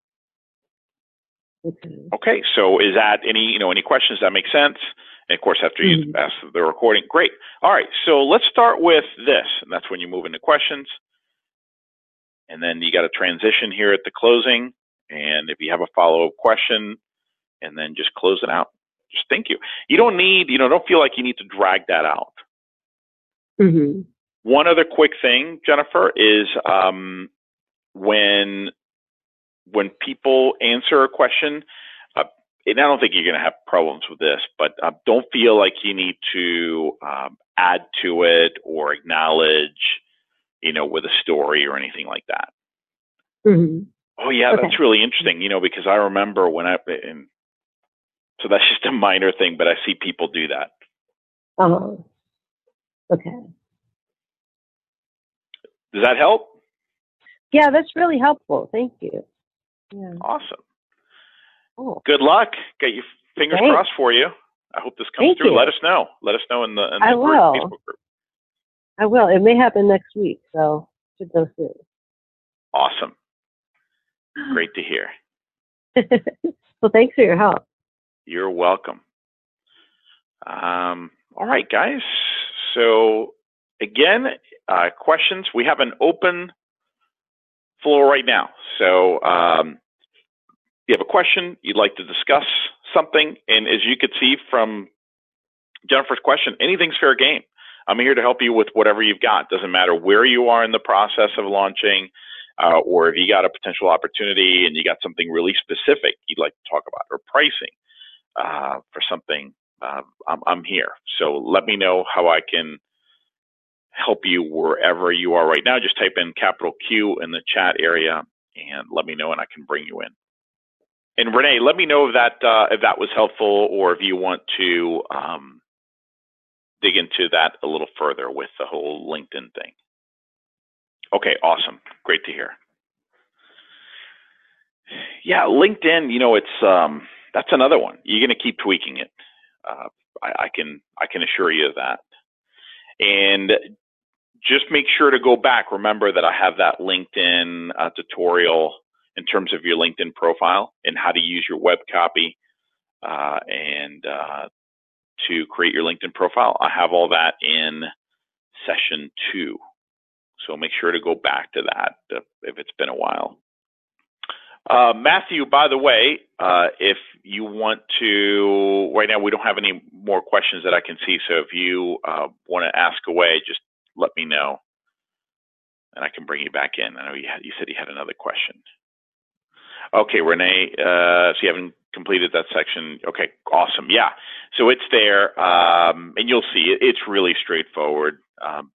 Okay. Okay, so is that any, you know, any questions that make sense? And of course, after you mm-hmm. ask the recording, great. All right, so let's start with this, and that's when you move into questions. And then you got a transition here at the closing. And if you have a follow-up question, and then just close it out. Just thank you. You don't need, you know, don't feel like you need to drag that out. Mm-hmm. One other quick thing, Jennifer, is um, when when people answer a question, uh, and I don't think you're going to have problems with this, but uh, don't feel like you need to um, add to it or acknowledge, you know, with a story or anything like that. Mm-hmm. Oh yeah, okay. that's really interesting, you know, because I remember when I, and so that's just a minor thing, but I see people do that. Uh-huh. Okay. Does that help? Yeah, that's really helpful. Thank you. Yeah. Awesome. Cool. Good luck. Got your fingers Thanks. crossed for you. I hope this comes Thank through. you. Let us know. Let us know in the, in the I group, will. Facebook group. I will. It may happen next week, so should know soon. Awesome. Great to hear. Well, thanks for your help. You're welcome. Um, all right, guys. So again, uh, questions. We have an open floor right now. So um, you have a question, you'd like to discuss something, and as you could see from Jennifer's question, anything's fair game. I'm here to help you with whatever you've got. Doesn't matter where you are in the process of launching, uh, or if you got a potential opportunity and you got something really specific you'd like to talk about, or pricing uh, for something. Uh, I'm, I'm here. So let me know how I can help you wherever you are right now. Just type in capital Q in the chat area and let me know, and I can bring you in. and Renee, let me know if that uh, if that was helpful, or if you want to um, dig into that a little further with the whole LinkedIn thing. Okay, awesome, great to hear. Yeah, LinkedIn, you know, it's um, that's another one. You're going to keep tweaking it. Uh, I, I can I can assure you of that. And just make sure to go back. Remember that I have that LinkedIn uh, tutorial in terms of your LinkedIn profile and how to use your web copy uh, and uh, to create your LinkedIn profile. I have all that in session two. So make sure to go back to that if it's been a while. Uh, Matthew, by the way, uh, if you want to, right now we don't have any more questions that I can see, so if you uh, want to ask away, just let me know, and I can bring you back in. I know you, had, you said you had another question. Okay, Renee, uh, so you haven't completed that section. Okay, awesome. Yeah, so it's there, um, and you'll see it. It's really straightforward. Um,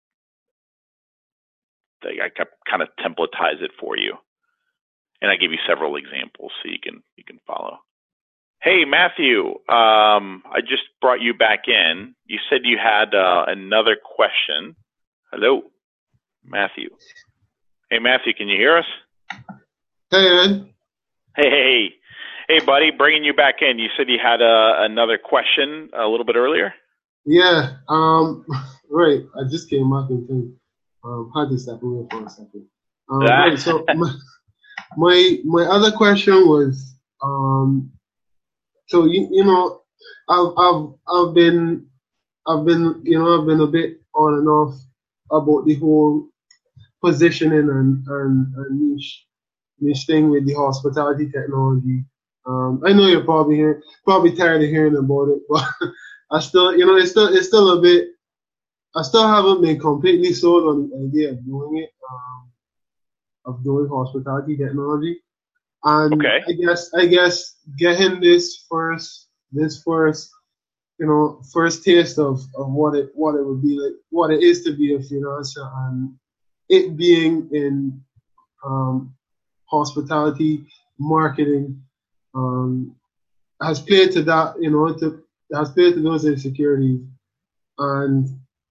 I kind of templatize it for you. And I give you several examples so you can you can follow. Hey, Matthew, um, I just brought you back in. You said you had uh, another question. Hello, Matthew. Hey, Matthew, can you hear us? Hey, Ed. Hey, hey, hey, buddy, bringing you back in. You said you had uh, another question a little bit earlier? Yeah, um, right. I just came up and think, um, had to step away for a second. Um, right, so... My, My my other question was, um, so you you know, I've I've I've been I've been you know I've been a bit on and off about the whole positioning and and, and niche niche thing with the hospitality technology. Um, I know you're probably hearing, probably tired of hearing about it, but I still you know it's still it's still a bit. I still haven't been completely sold on the idea of doing it. Um, of doing hospitality technology. And okay. I guess I guess getting this first this first you know first taste of, of what it what it would be like, what it is to be a freelancer, and it being in um, hospitality marketing um, has played to that you know to, has played to those insecurities, and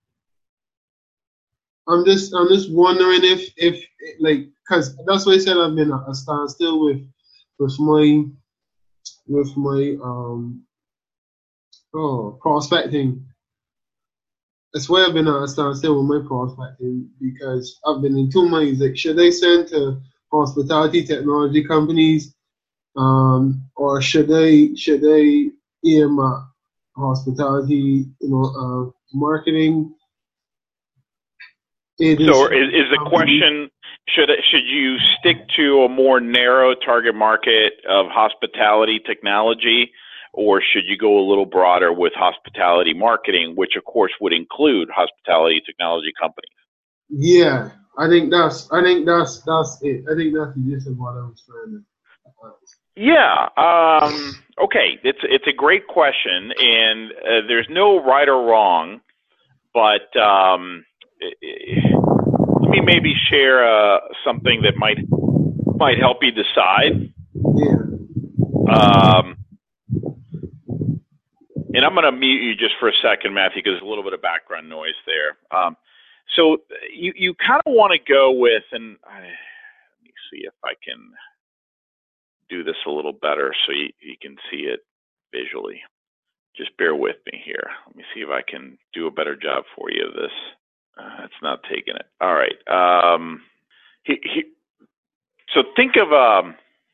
I'm just I'm just wondering if if like because that's why I said I've been a standstill with with my with my um oh prospecting. That's why I've been at a standstill with my prospecting, because I've been in two minds. Like, should I send to hospitality technology companies, um, or should I should I aim at hospitality, you know, uh, marketing? So is, is the question, should should you stick to a more narrow target market of hospitality technology, or should you go a little broader with hospitality marketing, which of course would include hospitality technology companies? Yeah, I think that's I think that's that's it. I think that's the gist of what I was trying to ask. Yeah. Um, okay. It's it's a great question, and uh, there's no right or wrong, but um, it, it, let me maybe share uh, something that might might help you decide. Yeah. Um, and I'm going to mute you just for a second, Matthew, because there's a little bit of background noise there. Um, so you you kind of want to go with, and I, let me see if I can do this a little better so you, you can see it visually. Just bear with me here. Let me see if I can do a better job for you of this. Uh, it's not taking it. All right. Um, he, he, so think of, um,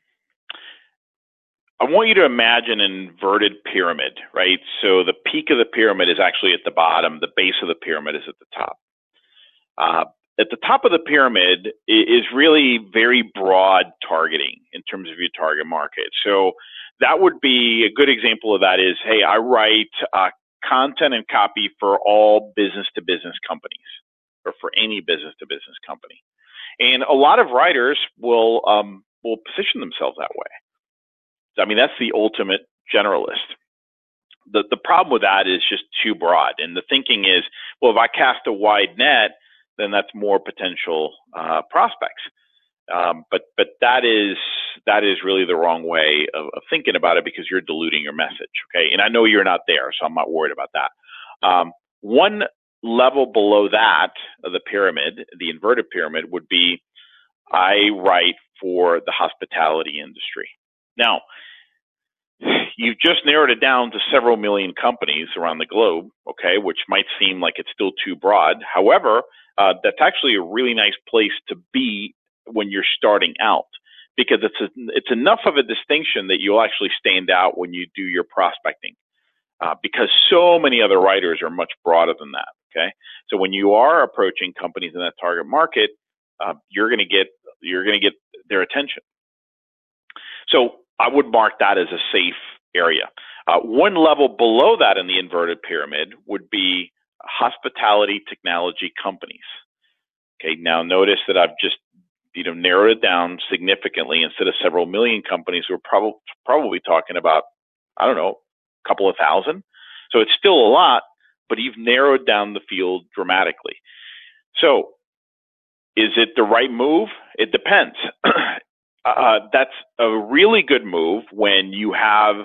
I want you to imagine an inverted pyramid, right? So the peak of the pyramid is actually at the bottom. The base of the pyramid is at the top. Uh, at the top of the pyramid is really very broad targeting in terms of your target market. So that would be a good example of that is, hey, I write uh, content and copy for all business-to-business companies, or for any business-to-business company. And a lot of writers will um, will position themselves that way. I mean, that's the ultimate generalist. The the problem with that is just too broad. And the thinking is, well, if I cast a wide net, then that's more potential uh, prospects. Um, but but that is that is really the wrong way of, of thinking about it, because you're diluting your message. Okay, and I know you're not there, so I'm not worried about that. Um, one level below that of the pyramid, the inverted pyramid, would be I write for the hospitality industry. Now, you've just narrowed it down to several million companies around the globe, okay, which might seem like it's still too broad. However, uh, that's actually a really nice place to be when you're starting out, because it's a, it's enough of a distinction that you'll actually stand out when you do your prospecting, uh, because so many other writers are much broader than that, okay? So when you are approaching companies in that target market, uh, you're going to get you're going to get their attention. So I would mark that as a safe area. Uh, one level below that in the inverted pyramid would be hospitality technology companies. Okay, now notice that I've just you know narrowed it down significantly. Instead of several million companies, we're probably probably talking about, I don't know, a couple of thousand. So it's still a lot, but you've narrowed down the field dramatically. So is it the right move? It depends. Uh, that's a really good move when you have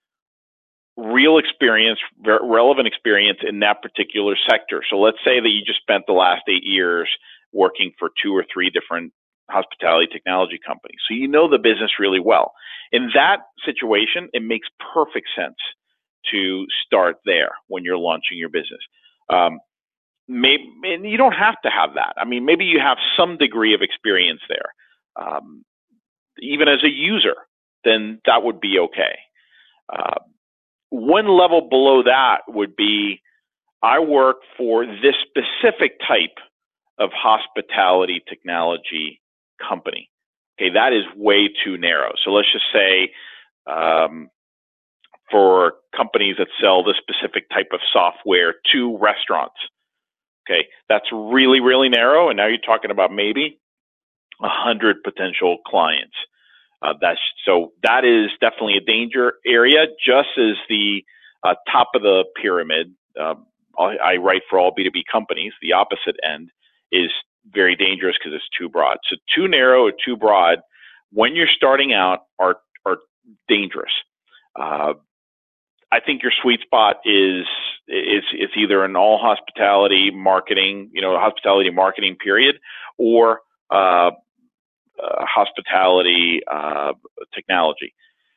real experience, relevant experience in that particular sector. So let's say that you just spent the last eight years working for two or three different hospitality technology companies. So you know the business really well. In that situation, it makes perfect sense to start there when you're launching your business. Um, maybe, and you don't have to have that. I mean, maybe you have some degree of experience there. Um, even as a user, then that would be okay. Uh, one level below that would be, I work for this specific type of hospitality technology company. Okay, that is way too narrow. So let's just say um, for companies that sell this specific type of software to restaurants. Okay, that's really, really narrow. And now you're talking about maybe a hundred potential clients. Uh, that's so that is definitely a danger area, just as the uh, top of the pyramid. Uh, I, I write for all B two B companies. The opposite end is very dangerous because it's too broad. So too narrow or too broad when you're starting out are are dangerous. Uh, I think your sweet spot is is it's either an all hospitality marketing, you know, hospitality marketing period, or uh, Uh, hospitality uh, technology.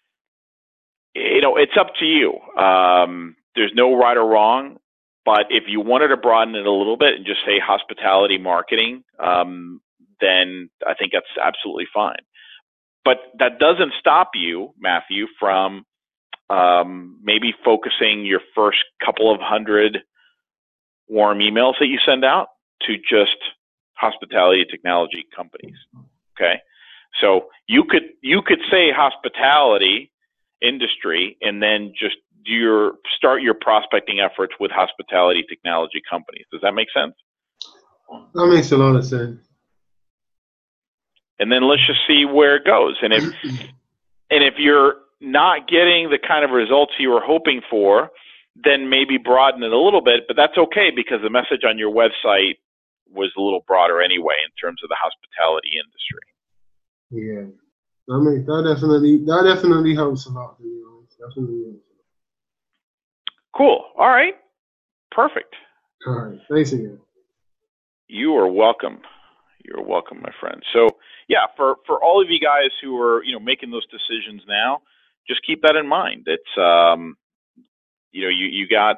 You know, it's up to you. Um, there's no right or wrong, but if you wanted to broaden it a little bit and just say hospitality marketing, um, then I think that's absolutely fine. But that doesn't stop you, Matthew, from um, maybe focusing your first couple of hundred warm emails that you send out to just hospitality technology companies. Okay, so you could you could say hospitality industry and then just do your start your prospecting efforts with hospitality technology companies. Does that make sense? That makes a lot of sense. And then let's just see where it goes. And if and if you're not getting the kind of results you were hoping for, then maybe broaden it a little bit. But that's okay, because the message on your website was a little broader anyway in terms of the hospitality industry. Yeah, that makes that definitely that definitely helps a lot. To be honest, definitely helps. Cool. All right. Perfect. All right. Thanks again. You are welcome. You're welcome, my friend. So yeah, for for all of you guys who are you know making those decisions now, just keep that in mind. It's um, you know you you got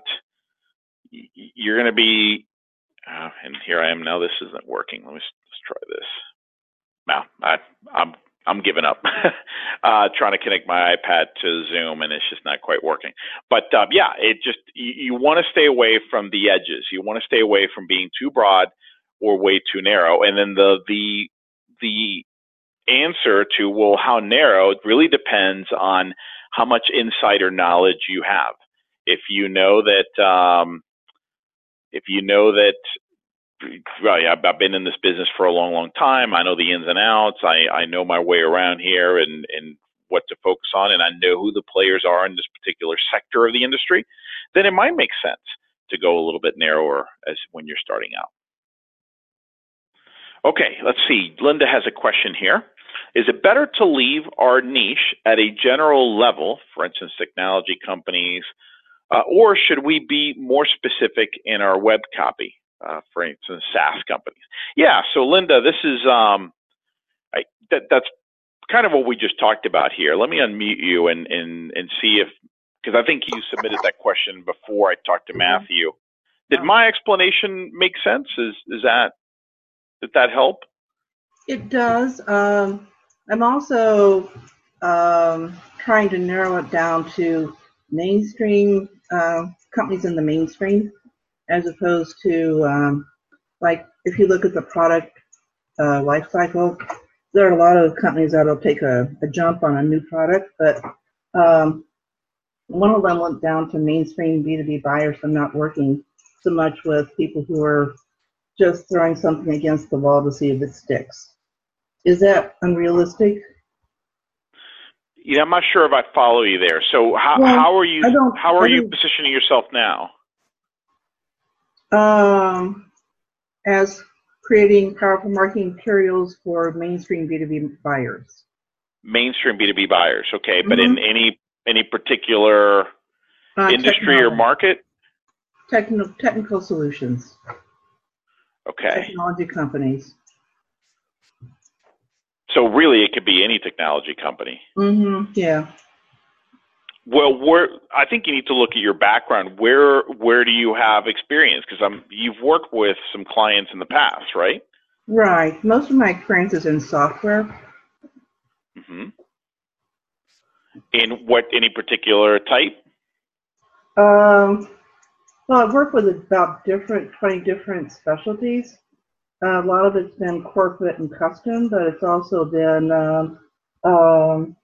you're going to be. Uh, and here I am now. This isn't working. Let me let's try this. Now I, I'm I'm giving up. uh, trying to connect my iPad to Zoom, and it's just not quite working. But uh, yeah, it just you, you want to stay away from the edges. You want to stay away from being too broad or way too narrow. And then the the the answer to, well, how narrow, it really depends on how much insider knowledge you have. If you know that. Um, If you know that, well, yeah, I've been in this business for a long, long time. I know the ins and outs. I, I know my way around here and, and what to focus on, and I know who the players are in this particular sector of the industry, then it might make sense to go a little bit narrower as when you're starting out. Okay, let's see. Linda has a question here. Is it better to leave our niche at a general level, for instance, technology companies, uh, or should we be more specific in our web copy, uh, for instance, SaaS companies? Yeah, so Linda, this is um, I, that, that's kind of what we just talked about here. Let me unmute you and, and, and see if, because I think you submitted that question before I talked to Matthew. Did my explanation make sense? Is is that, did that help? It does. Um, I'm also um, trying to narrow it down to mainstream uh, companies in the mainstream, as opposed to um, like if you look at the product uh, life cycle, there are a lot of companies that'll take a, a jump on a new product, but um, one of them went down to mainstream B two B buyers. I'm not working so much with people who are just throwing something against the wall to see if it sticks. Is that unrealistic? Yeah, I'm not sure if I follow you there. So how well, how are you how are you positioning yourself now? Um, as creating powerful marketing materials for mainstream B two B buyers. Mainstream B two B buyers, okay, but Mm-hmm. in any any particular uh, industry or market? Technical technical solutions. Okay. Technology companies. So really, it could be any technology company. Mm-hmm. Yeah. Well, where I think you need to look at your background. Where where do you have experience? Because I'm you've worked with some clients in the past, right? Right. Most of my experience is in software. Mm-hmm. In what any particular type? Um. Well, I've worked with about different twenty different specialties. Uh, a lot of it's been corporate and custom, but it's also been um, um,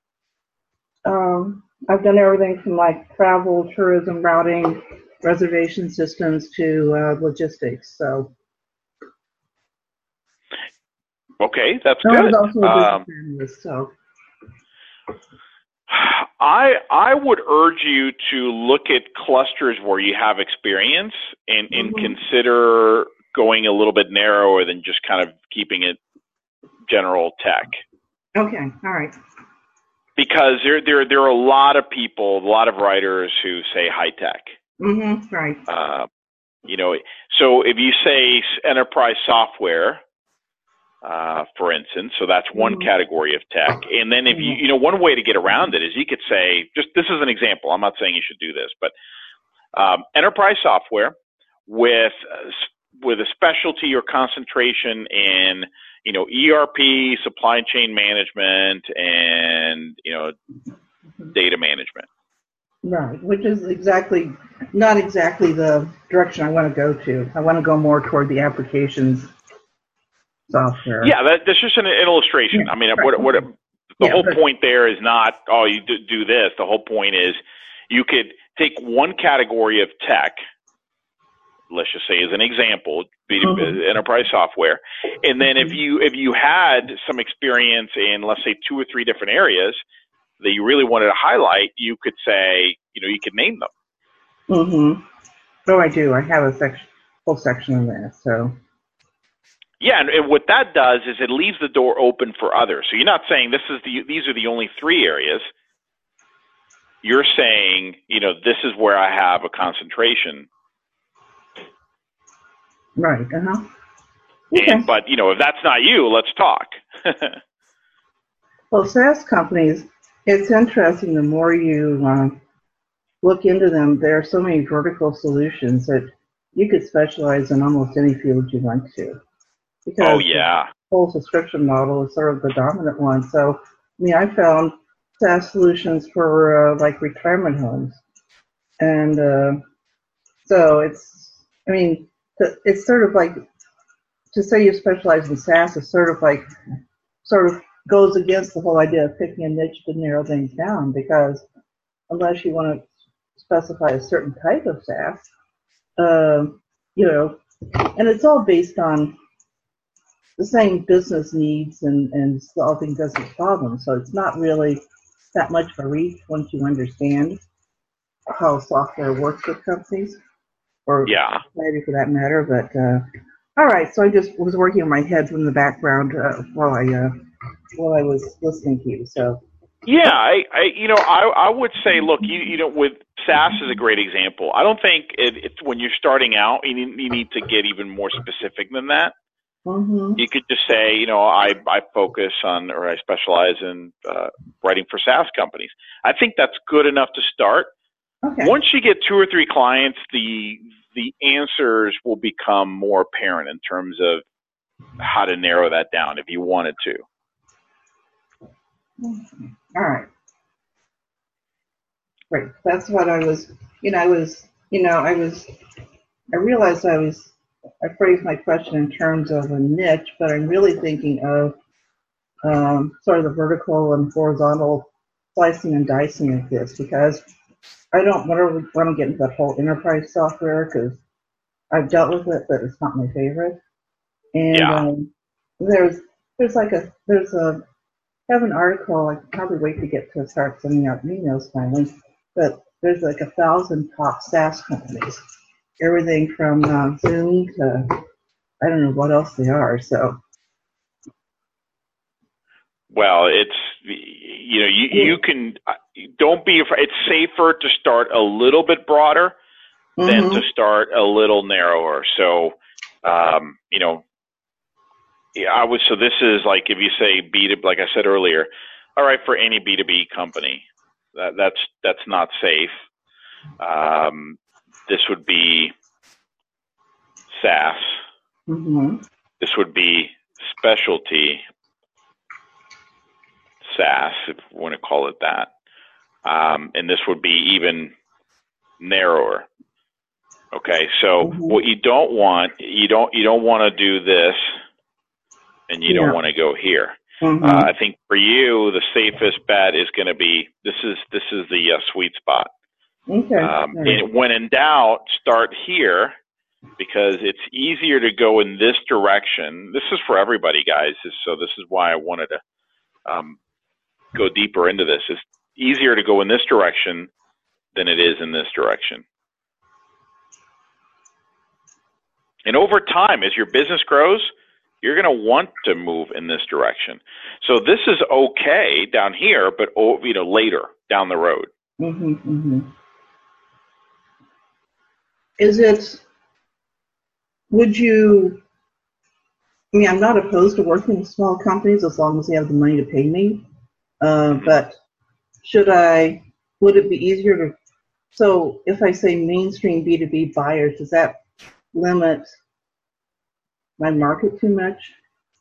um, I've done everything from like travel, tourism, routing, reservation systems to uh, logistics. So. Okay, that's no, good. I was also a business um, analyst, so. I I would urge you to look at clusters where you have experience and, and Mm-hmm. consider going a little bit narrower than just kind of keeping it general tech. Okay, all right. Because there there there are a lot of people, a lot of writers who say high tech. Mm-hmm. Right. Uh, you know, so if you say enterprise software, uh, for instance, so that's one mm-hmm. category of tech. And then if you, you know, one way to get around it is you could say, just this is an example. I'm not saying you should do this, but um, enterprise software with uh, with a specialty or concentration in, you know, E R P, supply chain management, and, you know, data management. Right, which is exactly, not exactly the direction I want to go to. I want to go more toward the applications software. Yeah, that, that's just an, an illustration. Yeah, I mean, right. what, what, the yeah, whole but, point there is not, oh, you do, do this. The whole point is you could take one category of tech, let's just say as an example, be mm-hmm. enterprise software, and then if you if you had some experience in, let's say, two or three different areas that you really wanted to highlight, you could say, you know, you could name them. Mm-hmm. Oh, I do. I have a section, whole section of that. So. Yeah, and, and what that does is it leaves the door open for others. So you're not saying this is the these are the only three areas. You're saying, you know, this is where I have a concentration. Right. Uh huh. Okay. And, but you know, if that's not you, let's talk. Well, SaaS companies, it's interesting. The more you uh, look into them, there are so many vertical solutions that you could specialize in almost any field you want to. Because oh yeah. The whole subscription model is sort of the dominant one. So, I mean, I found SaaS solutions for uh, like retirement homes, and uh, so it's, I mean, it's sort of like, to say you specialize in SaaS is sort of like, sort of goes against the whole idea of picking a niche to narrow things down, because unless you want to specify a certain type of SaaS, um, you know, and it's all based on the same business needs and, and solving business problems. So it's not really that much of a reach once you understand how software works with companies, or yeah. maybe for that matter. But uh, All right, so I just was working on my head from the background uh, while I uh, while I was listening to you. So Yeah, I, I you know, I, I would say, look, you, you know, with SaaS is a great example. I don't think it, it's when you're starting out, you need, you need to get even more specific than that. mm-hmm. You could just say, you know, I, I focus on, or I specialize in uh, writing for SaaS companies. I think that's good enough to start. Okay. Once you get two or three clients, the the answers will become more apparent in terms of how to narrow that down if you wanted to. All right. Great. That's what I was, you know, I was, you know, I was, I realized I was, I phrased my question in terms of a niche, but I'm really thinking of um, sort of the vertical and horizontal slicing and dicing of this, because I don't want to, want to get into that whole enterprise software because I've dealt with it, but it's not my favorite. And Yeah. um, there's, there's like a, there's a, I have an article, I can probably wait to get to start sending out emails finally, but there's like a thousand top SaaS companies, everything from uh, Zoom to, I don't know what else they are, so. Well, it's, you know, you, you can, don't be afraid. It's safer to start a little bit broader mm-hmm. than to start a little narrower. So, um, you know, yeah, I would, so this is like, if you say B two B, like I said earlier, all right, for any B two B company, that, that's, that's not safe. Um, this would be SaaS. Mm-hmm. This would be specialty SaaS, if you want to call it that. Um, and this would be even narrower. Okay. So mm-hmm. what you don't want, you don't, you don't want to do this and you yeah. don't want to go here. Mm-hmm. Uh, I think for you, the safest bet is going to be, this is, this is the uh, sweet spot. Okay. Um, and when in doubt, start here because it's easier to go in this direction. This is for everybody, guys. So this is why I wanted to um, go deeper into this. It's easier to go in this direction than it is in this direction. And over time, as your business grows, you're going to want to move in this direction. So this is okay down here, but you know, later down the road. Mm-hmm, mm-hmm. Is it, would you, I mean, I'm not opposed to working with small companies as long as they have the money to pay me, uh, mm-hmm. but should I, would it be easier to, so if I say mainstream B two B buyers, does that limit my market too much?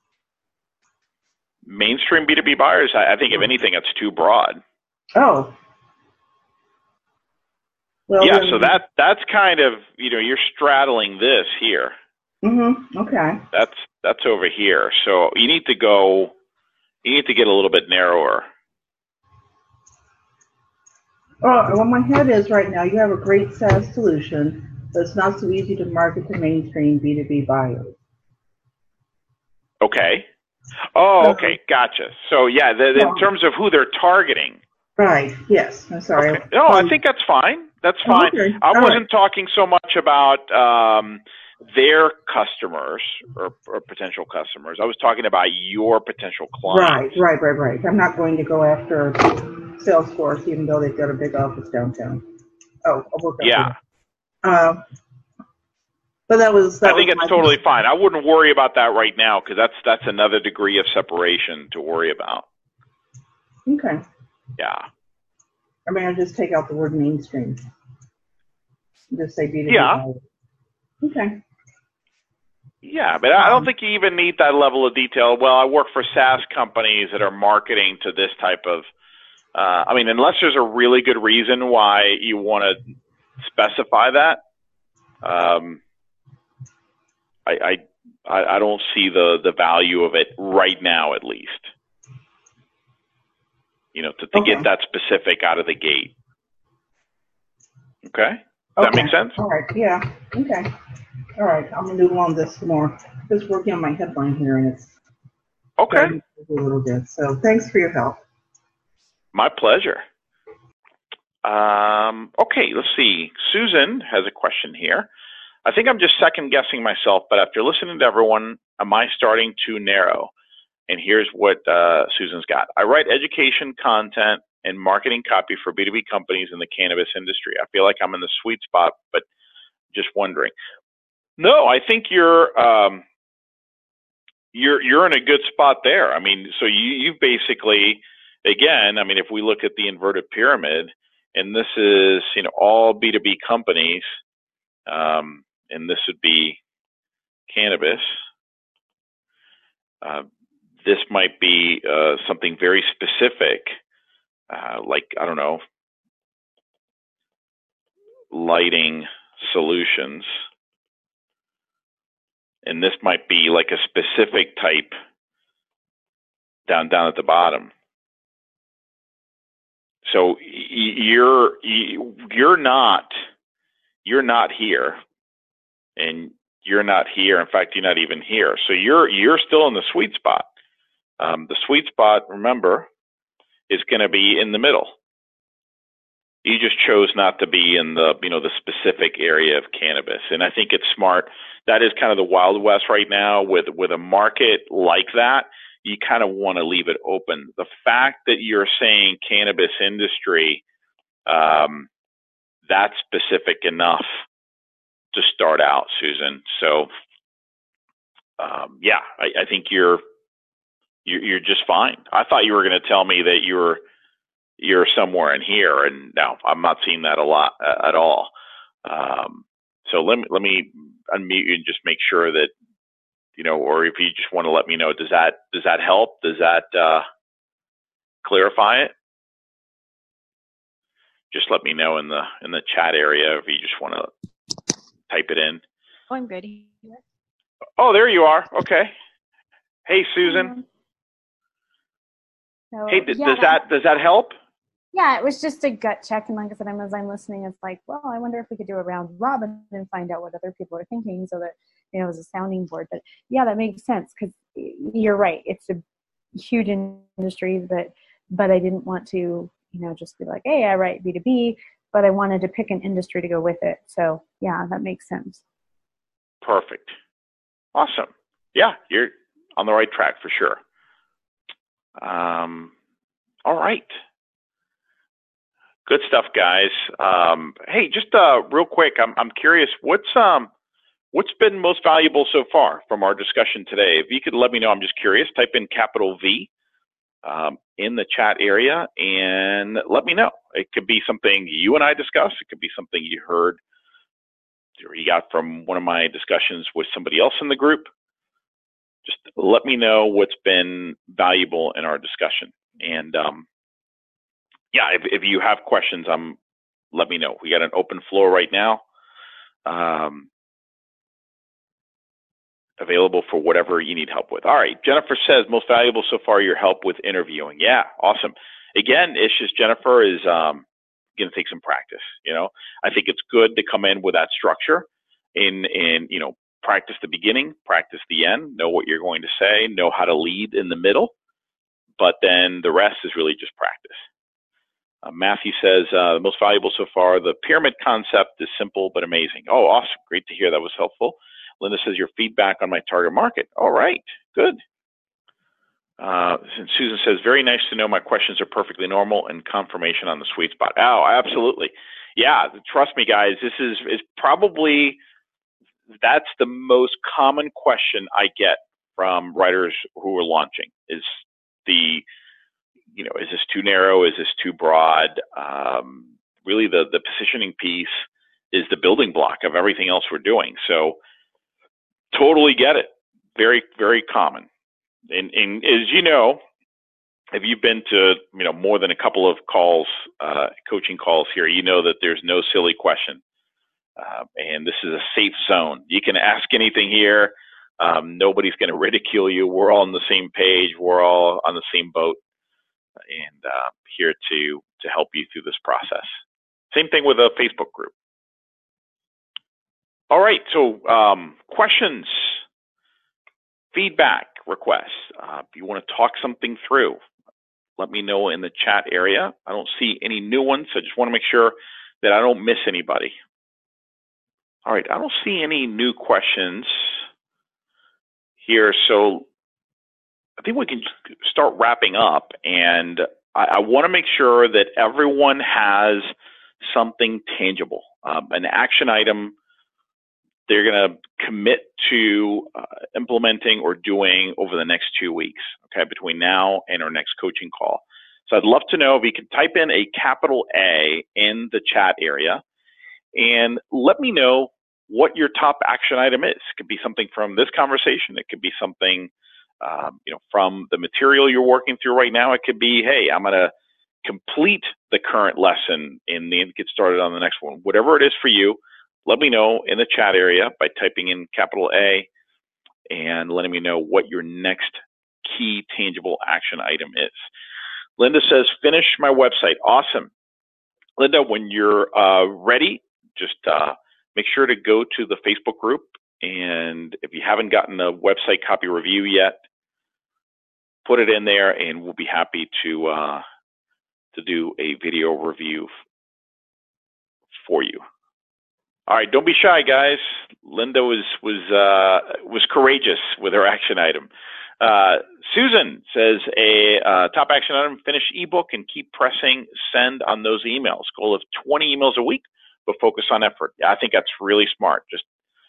Mainstream B two B buyers, I, I think if anything, it's too broad. Oh. Well, yeah, then, so that that's kind of, you know, you're straddling this here. Mm-hmm. Okay. That's that's over here. So you need to go, you need to get a little bit narrower. Oh, well, my head is right now, you have a great SaaS solution, but it's not so easy to market to mainstream B two B buyers. Okay. Oh, okay. Gotcha. So, yeah, the, the, in terms of who they're targeting. Right. Yes. I'm sorry. Okay. No, I think that's fine. That's fine. Okay. I All wasn't right. talking so much about um, their customers or, or potential customers. I was talking about your potential clients. Right, right, right, right. I'm not going to go after Salesforce, even though they've got a big office downtown. Oh, I'll work out. Yeah. Uh, but that was. That I think was it's totally fine. I wouldn't worry about that right now because that's that's another degree of separation to worry about. Okay. Yeah. I mean, I'll just take out the word mainstream. Just say B two B. Yeah. Okay. Yeah, but I don't think you even need that level of detail. Well, I work for SaaS companies that are marketing to this type of, uh, I mean, unless there's a really good reason why you want to specify that, um, I, I, I don't see the, the value of it right now, at least. You know, to, to okay. get that specific out of the gate. Okay? Does okay. that make sense? All right, yeah, okay. All right, I'm going to do on this more. Just working on my headline here, and it's okay. a little bit. So thanks for your help. My pleasure. Um, okay, let's see. Susan has a question here. I think I'm just second guessing myself, but after listening to everyone, am I starting too narrow? And here's what uh, Susan's got. I write education content and marketing copy for B two B companies in the cannabis industry. I feel like I'm in the sweet spot, but just wondering. No, I think you're um, you're you're in a good spot there. I mean, so you you basically, again, I mean, if we look at the inverted pyramid, and this is, you know, all B two B companies, um, and this would be cannabis. Uh, this might be uh, something very specific, uh, like, I don't know, lighting solutions. And this might be like a specific type down down at the bottom. So you're you're not you're not here, and you're not here. In fact, you're not even here. So you're you're still in the sweet spot. Um, the sweet spot, remember, is going to be in the middle. You just chose not to be in the, you know, the specific area of cannabis, and I think it's smart. That is kind of the Wild West right now with with a market like that. You kind of want to leave it open. The fact that you're saying cannabis industry, um, that's specific enough to start out, Susan. So, um, yeah, I, I think you're, you're you're just fine. I thought you were going to tell me that you're you're somewhere in here, and no, I'm not seeing that a lot uh, at all. Um, so let me let me unmute you and just make sure that, you know, or if you just want to let me know, does that does that help? Does that uh, clarify it? Just let me know in the in the chat area if you just want to type it in. Oh, I'm good. Oh, there you are. Okay. Hey, Susan. Um, so, hey, th- yeah, does that does that help? Yeah, it was just a gut check, and like I said, I'm, as I'm listening, it's like, well, I wonder if we could do a round robin and find out what other people are thinking, so that, you know, as a sounding board. But yeah, that makes sense, because you're right. It's a huge industry, but but I didn't want to, you know, just be like, hey, I write B two B, but I wanted to pick an industry to go with it. So yeah, that makes sense. Perfect. Awesome. Yeah, you're on the right track for sure. Um, all right. Good stuff, guys. Um, hey, just uh, real quick, I'm I'm curious, what's um what's been most valuable so far from our discussion today? If you could let me know, I'm just curious. Type in capital V um, in the chat area and let me know. It could be something you and I discussed. It could be something you heard or you got from one of my discussions with somebody else in the group. Just let me know what's been valuable in our discussion. And um, yeah, if, if you have questions, um, let me know. We got an open floor right now, um, available for whatever you need help with. All right, Jennifer says, most valuable so far, your help with interviewing. Yeah, awesome. Again, it's just Jennifer is um, going to take some practice. You know, I think it's good to come in with that structure in, in, you know, practice the beginning, practice the end, know what you're going to say, know how to lead in the middle, but then the rest is really just practice. Uh, Matthew says, uh, the most valuable so far, the pyramid concept is simple but amazing. Oh, awesome. Great to hear. That was helpful. Linda says, your feedback on my target market. All right. Good. Uh, Susan says, very nice to know my questions are perfectly normal and confirmation on the sweet spot. Oh, absolutely. Yeah, trust me, guys. This is, is probably, that's the most common question I get from writers who are launching is the, you know, is this too narrow? Is this too broad? Um, really, the, the positioning piece is the building block of everything else we're doing. So totally get it. Very, very common. And, and as you know, if you've been to, you know, more than a couple of calls, uh, coaching calls here, you know that there's no silly question. Uh, and this is a safe zone. You can ask anything here. Um, nobody's going to ridicule you. We're all on the same page. We're all on the same boat. And uh, here to to help you through this process. Same thing with a Facebook group. All right, so um, questions, feedback requests. Uh, if you want to talk something through, let me know in the chat area. I don't see any new ones, so I just want to make sure that I don't miss anybody. All right, I don't see any new questions here, so I think we can start wrapping up. And I, I want to make sure that everyone has something tangible, um, an action item they're going to commit to uh, implementing or doing over the next two weeks, okay, between now and our next coaching call. So I'd love to know if you can type in a capital A in the chat area and let me know what your top action item is. It could be something from this conversation. It could be something um, you know, from the material you're working through right now. It could be, hey, I'm going to complete the current lesson and then get started on the next one. Whatever it is for you, let me know in the chat area by typing in capital A and letting me know what your next key tangible action item is. Linda says, finish my website. Awesome. Linda, when you're uh, ready, just uh, make sure to go to the Facebook group. And if you haven't gotten a website copy review yet, put it in there and we'll be happy to, uh, to do a video review for you. All right, don't be shy, guys. Linda was was uh, was courageous with her action item. Uh, Susan says a uh, top action item: finish ebook and keep pressing send on those emails. Goal of twenty emails a week, but focus on effort. Yeah, I think that's really smart. Just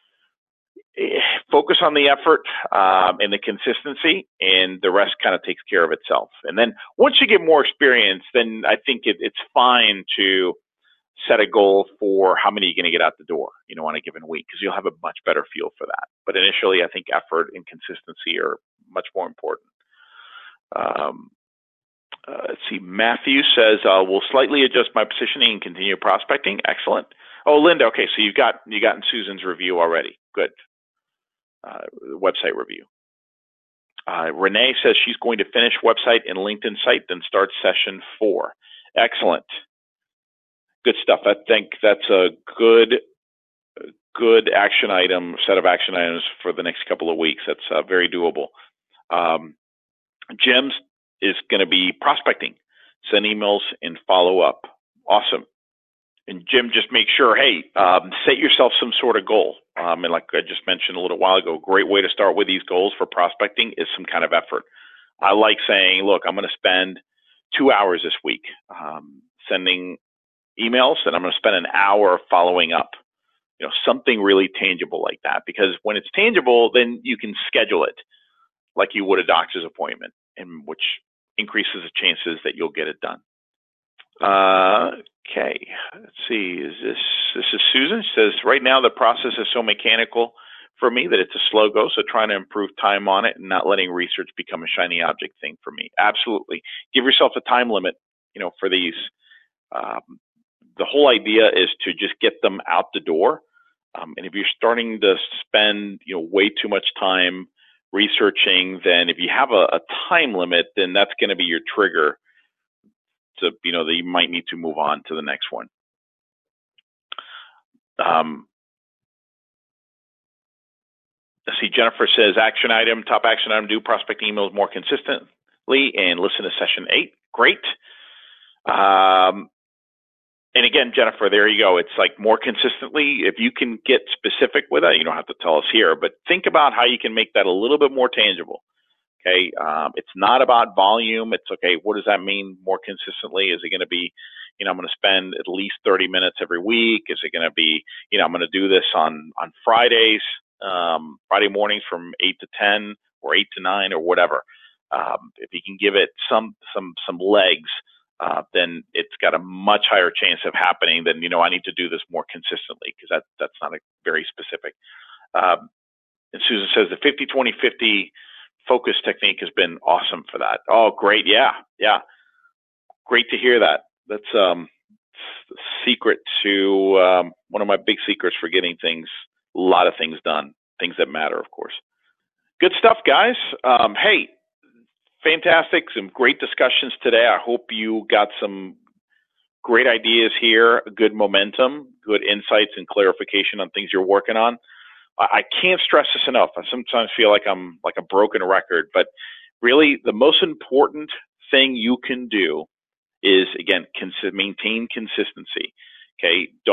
focus on the effort um, and the consistency, and the rest kind of takes care of itself. And then once you get more experience, then I think it, it's fine to set a goal for how many you're going to get out the door, you know, on a given week, because you'll have a much better feel for that. But initially, I think effort and consistency are much more important. Um, uh, let's see. Matthew says, uh, we'll slightly adjust my positioning and continue prospecting. Excellent. Oh, Linda. Okay. So you've got, you gotten Susan's review already. Good. Uh, website review. Uh, Renee says she's going to finish website and LinkedIn site, then start session four. Excellent. Good stuff. I think that's a good, good action item, set of action items for the next couple of weeks. That's uh, very doable. Um, Jim's is going to be prospecting, send emails and follow up. Awesome. And Jim, just make sure, hey, um, set yourself some sort of goal. Um, and like I just mentioned a little while ago, a great way to start with these goals for prospecting is some kind of effort. I like saying, look, I'm going to spend two hours this week um, sending emails, and I'm going to spend an hour following up. You know, something really tangible like that. Because when it's tangible, then you can schedule it like you would a doctor's appointment, and which increases the chances that you'll get it done. Uh, okay, let's see. Is this this is Susan? She says, right now the process is so mechanical for me that it's a slow go. So trying to improve time on it and not letting research become a shiny object thing for me. Absolutely, give yourself a time limit. You know, for these. Um, the whole idea is to just get them out the door. Um, and if you're starting to spend, you know, way too much time researching, then if you have a, a time limit, then that's going to be your trigger to, you know, that you might need to move on to the next one. Um, let's see, Jennifer says, action item, top action item, do prospect emails more consistently and listen to session eight. Great. Um, and again, Jennifer, there you go. It's like more consistently. If you can get specific with it, you don't have to tell us here, but think about how you can make that a little bit more tangible. Okay, um, it's not about volume. It's okay, what does that mean more consistently? Is it going to be, you know, I'm going to spend at least thirty minutes every week? Is it going to be, you know, I'm going to do this on, on Fridays, um, Friday mornings from eight to ten or eight to nine or whatever. Um, if you can give it some, some, some legs, uh, then it's got a much higher chance of happening than, you know, I need to do this more consistently, because that, that's not a very specific. Um, and Susan says the fifty twenty fifty focus technique has been awesome for that. Oh, great. Yeah. Yeah. Great to hear that. That's um the secret to um, one of my big secrets for getting things, a lot of things done, things that matter, of course. Good stuff, guys. Um, hey, fantastic. Some great discussions today. I hope you got some great ideas here, good momentum, good insights and clarification on things you're working on. I can't stress this enough. I sometimes feel like I'm like a broken record, but really the most important thing you can do is, again, cons- maintain consistency. Okay. Don't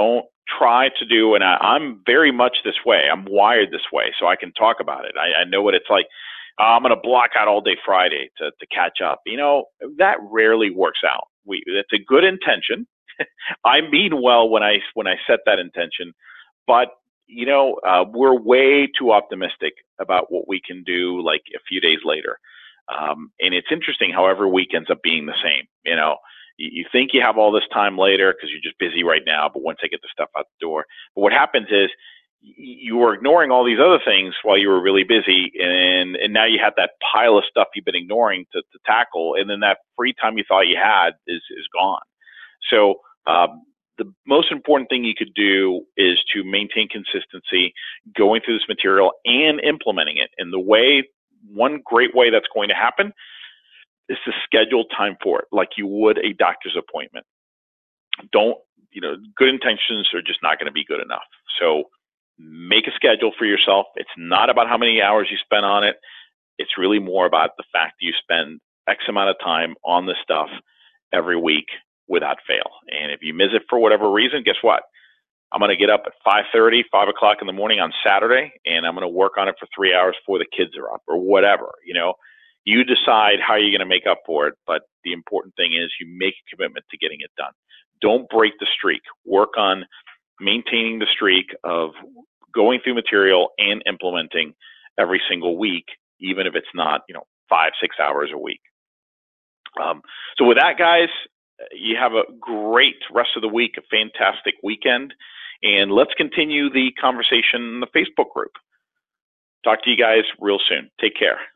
try to do, and I, I'm very much this way. I'm wired this way, so I can talk about it. I, I know what it's like. Uh, I'm going to block out all day Friday to, to catch up. You know, that rarely works out. We, it's a good intention. I mean well when I when I set that intention, but you know, uh, we're way too optimistic about what we can do like a few days later. Um, and it's interesting how every week ends up being the same. You know, you, you think you have all this time later because you're just busy right now, but once I get the stuff out the door, but what happens is you were ignoring all these other things while you were really busy, and and now you have that pile of stuff you've been ignoring to, to tackle, and then that free time you thought you had is is gone. So um, the most important thing you could do is to maintain consistency going through this material and implementing it. And the way, one great way that's going to happen is to schedule time for it, like you would a doctor's appointment. Don't, you know, good intentions are just not going to be good enough. So make a schedule for yourself. It's not about how many hours you spend on it. It's really more about the fact that you spend X amount of time on this stuff every week without fail. And if you miss it for whatever reason, guess what? I'm going to get up at five thirty, five o'clock in the morning on Saturday, and I'm going to work on it for three hours before the kids are up or whatever. You know, you decide how you're going to make up for it. But the important thing is you make a commitment to getting it done. Don't break the streak. Work on maintaining the streak of going through material and implementing every single week, even if it's not, you know, five, six hours a week. Um, so with that, guys, you have a great rest of the week, a fantastic weekend, and let's continue the conversation in the Facebook group. Talk to you guys real soon. Take care.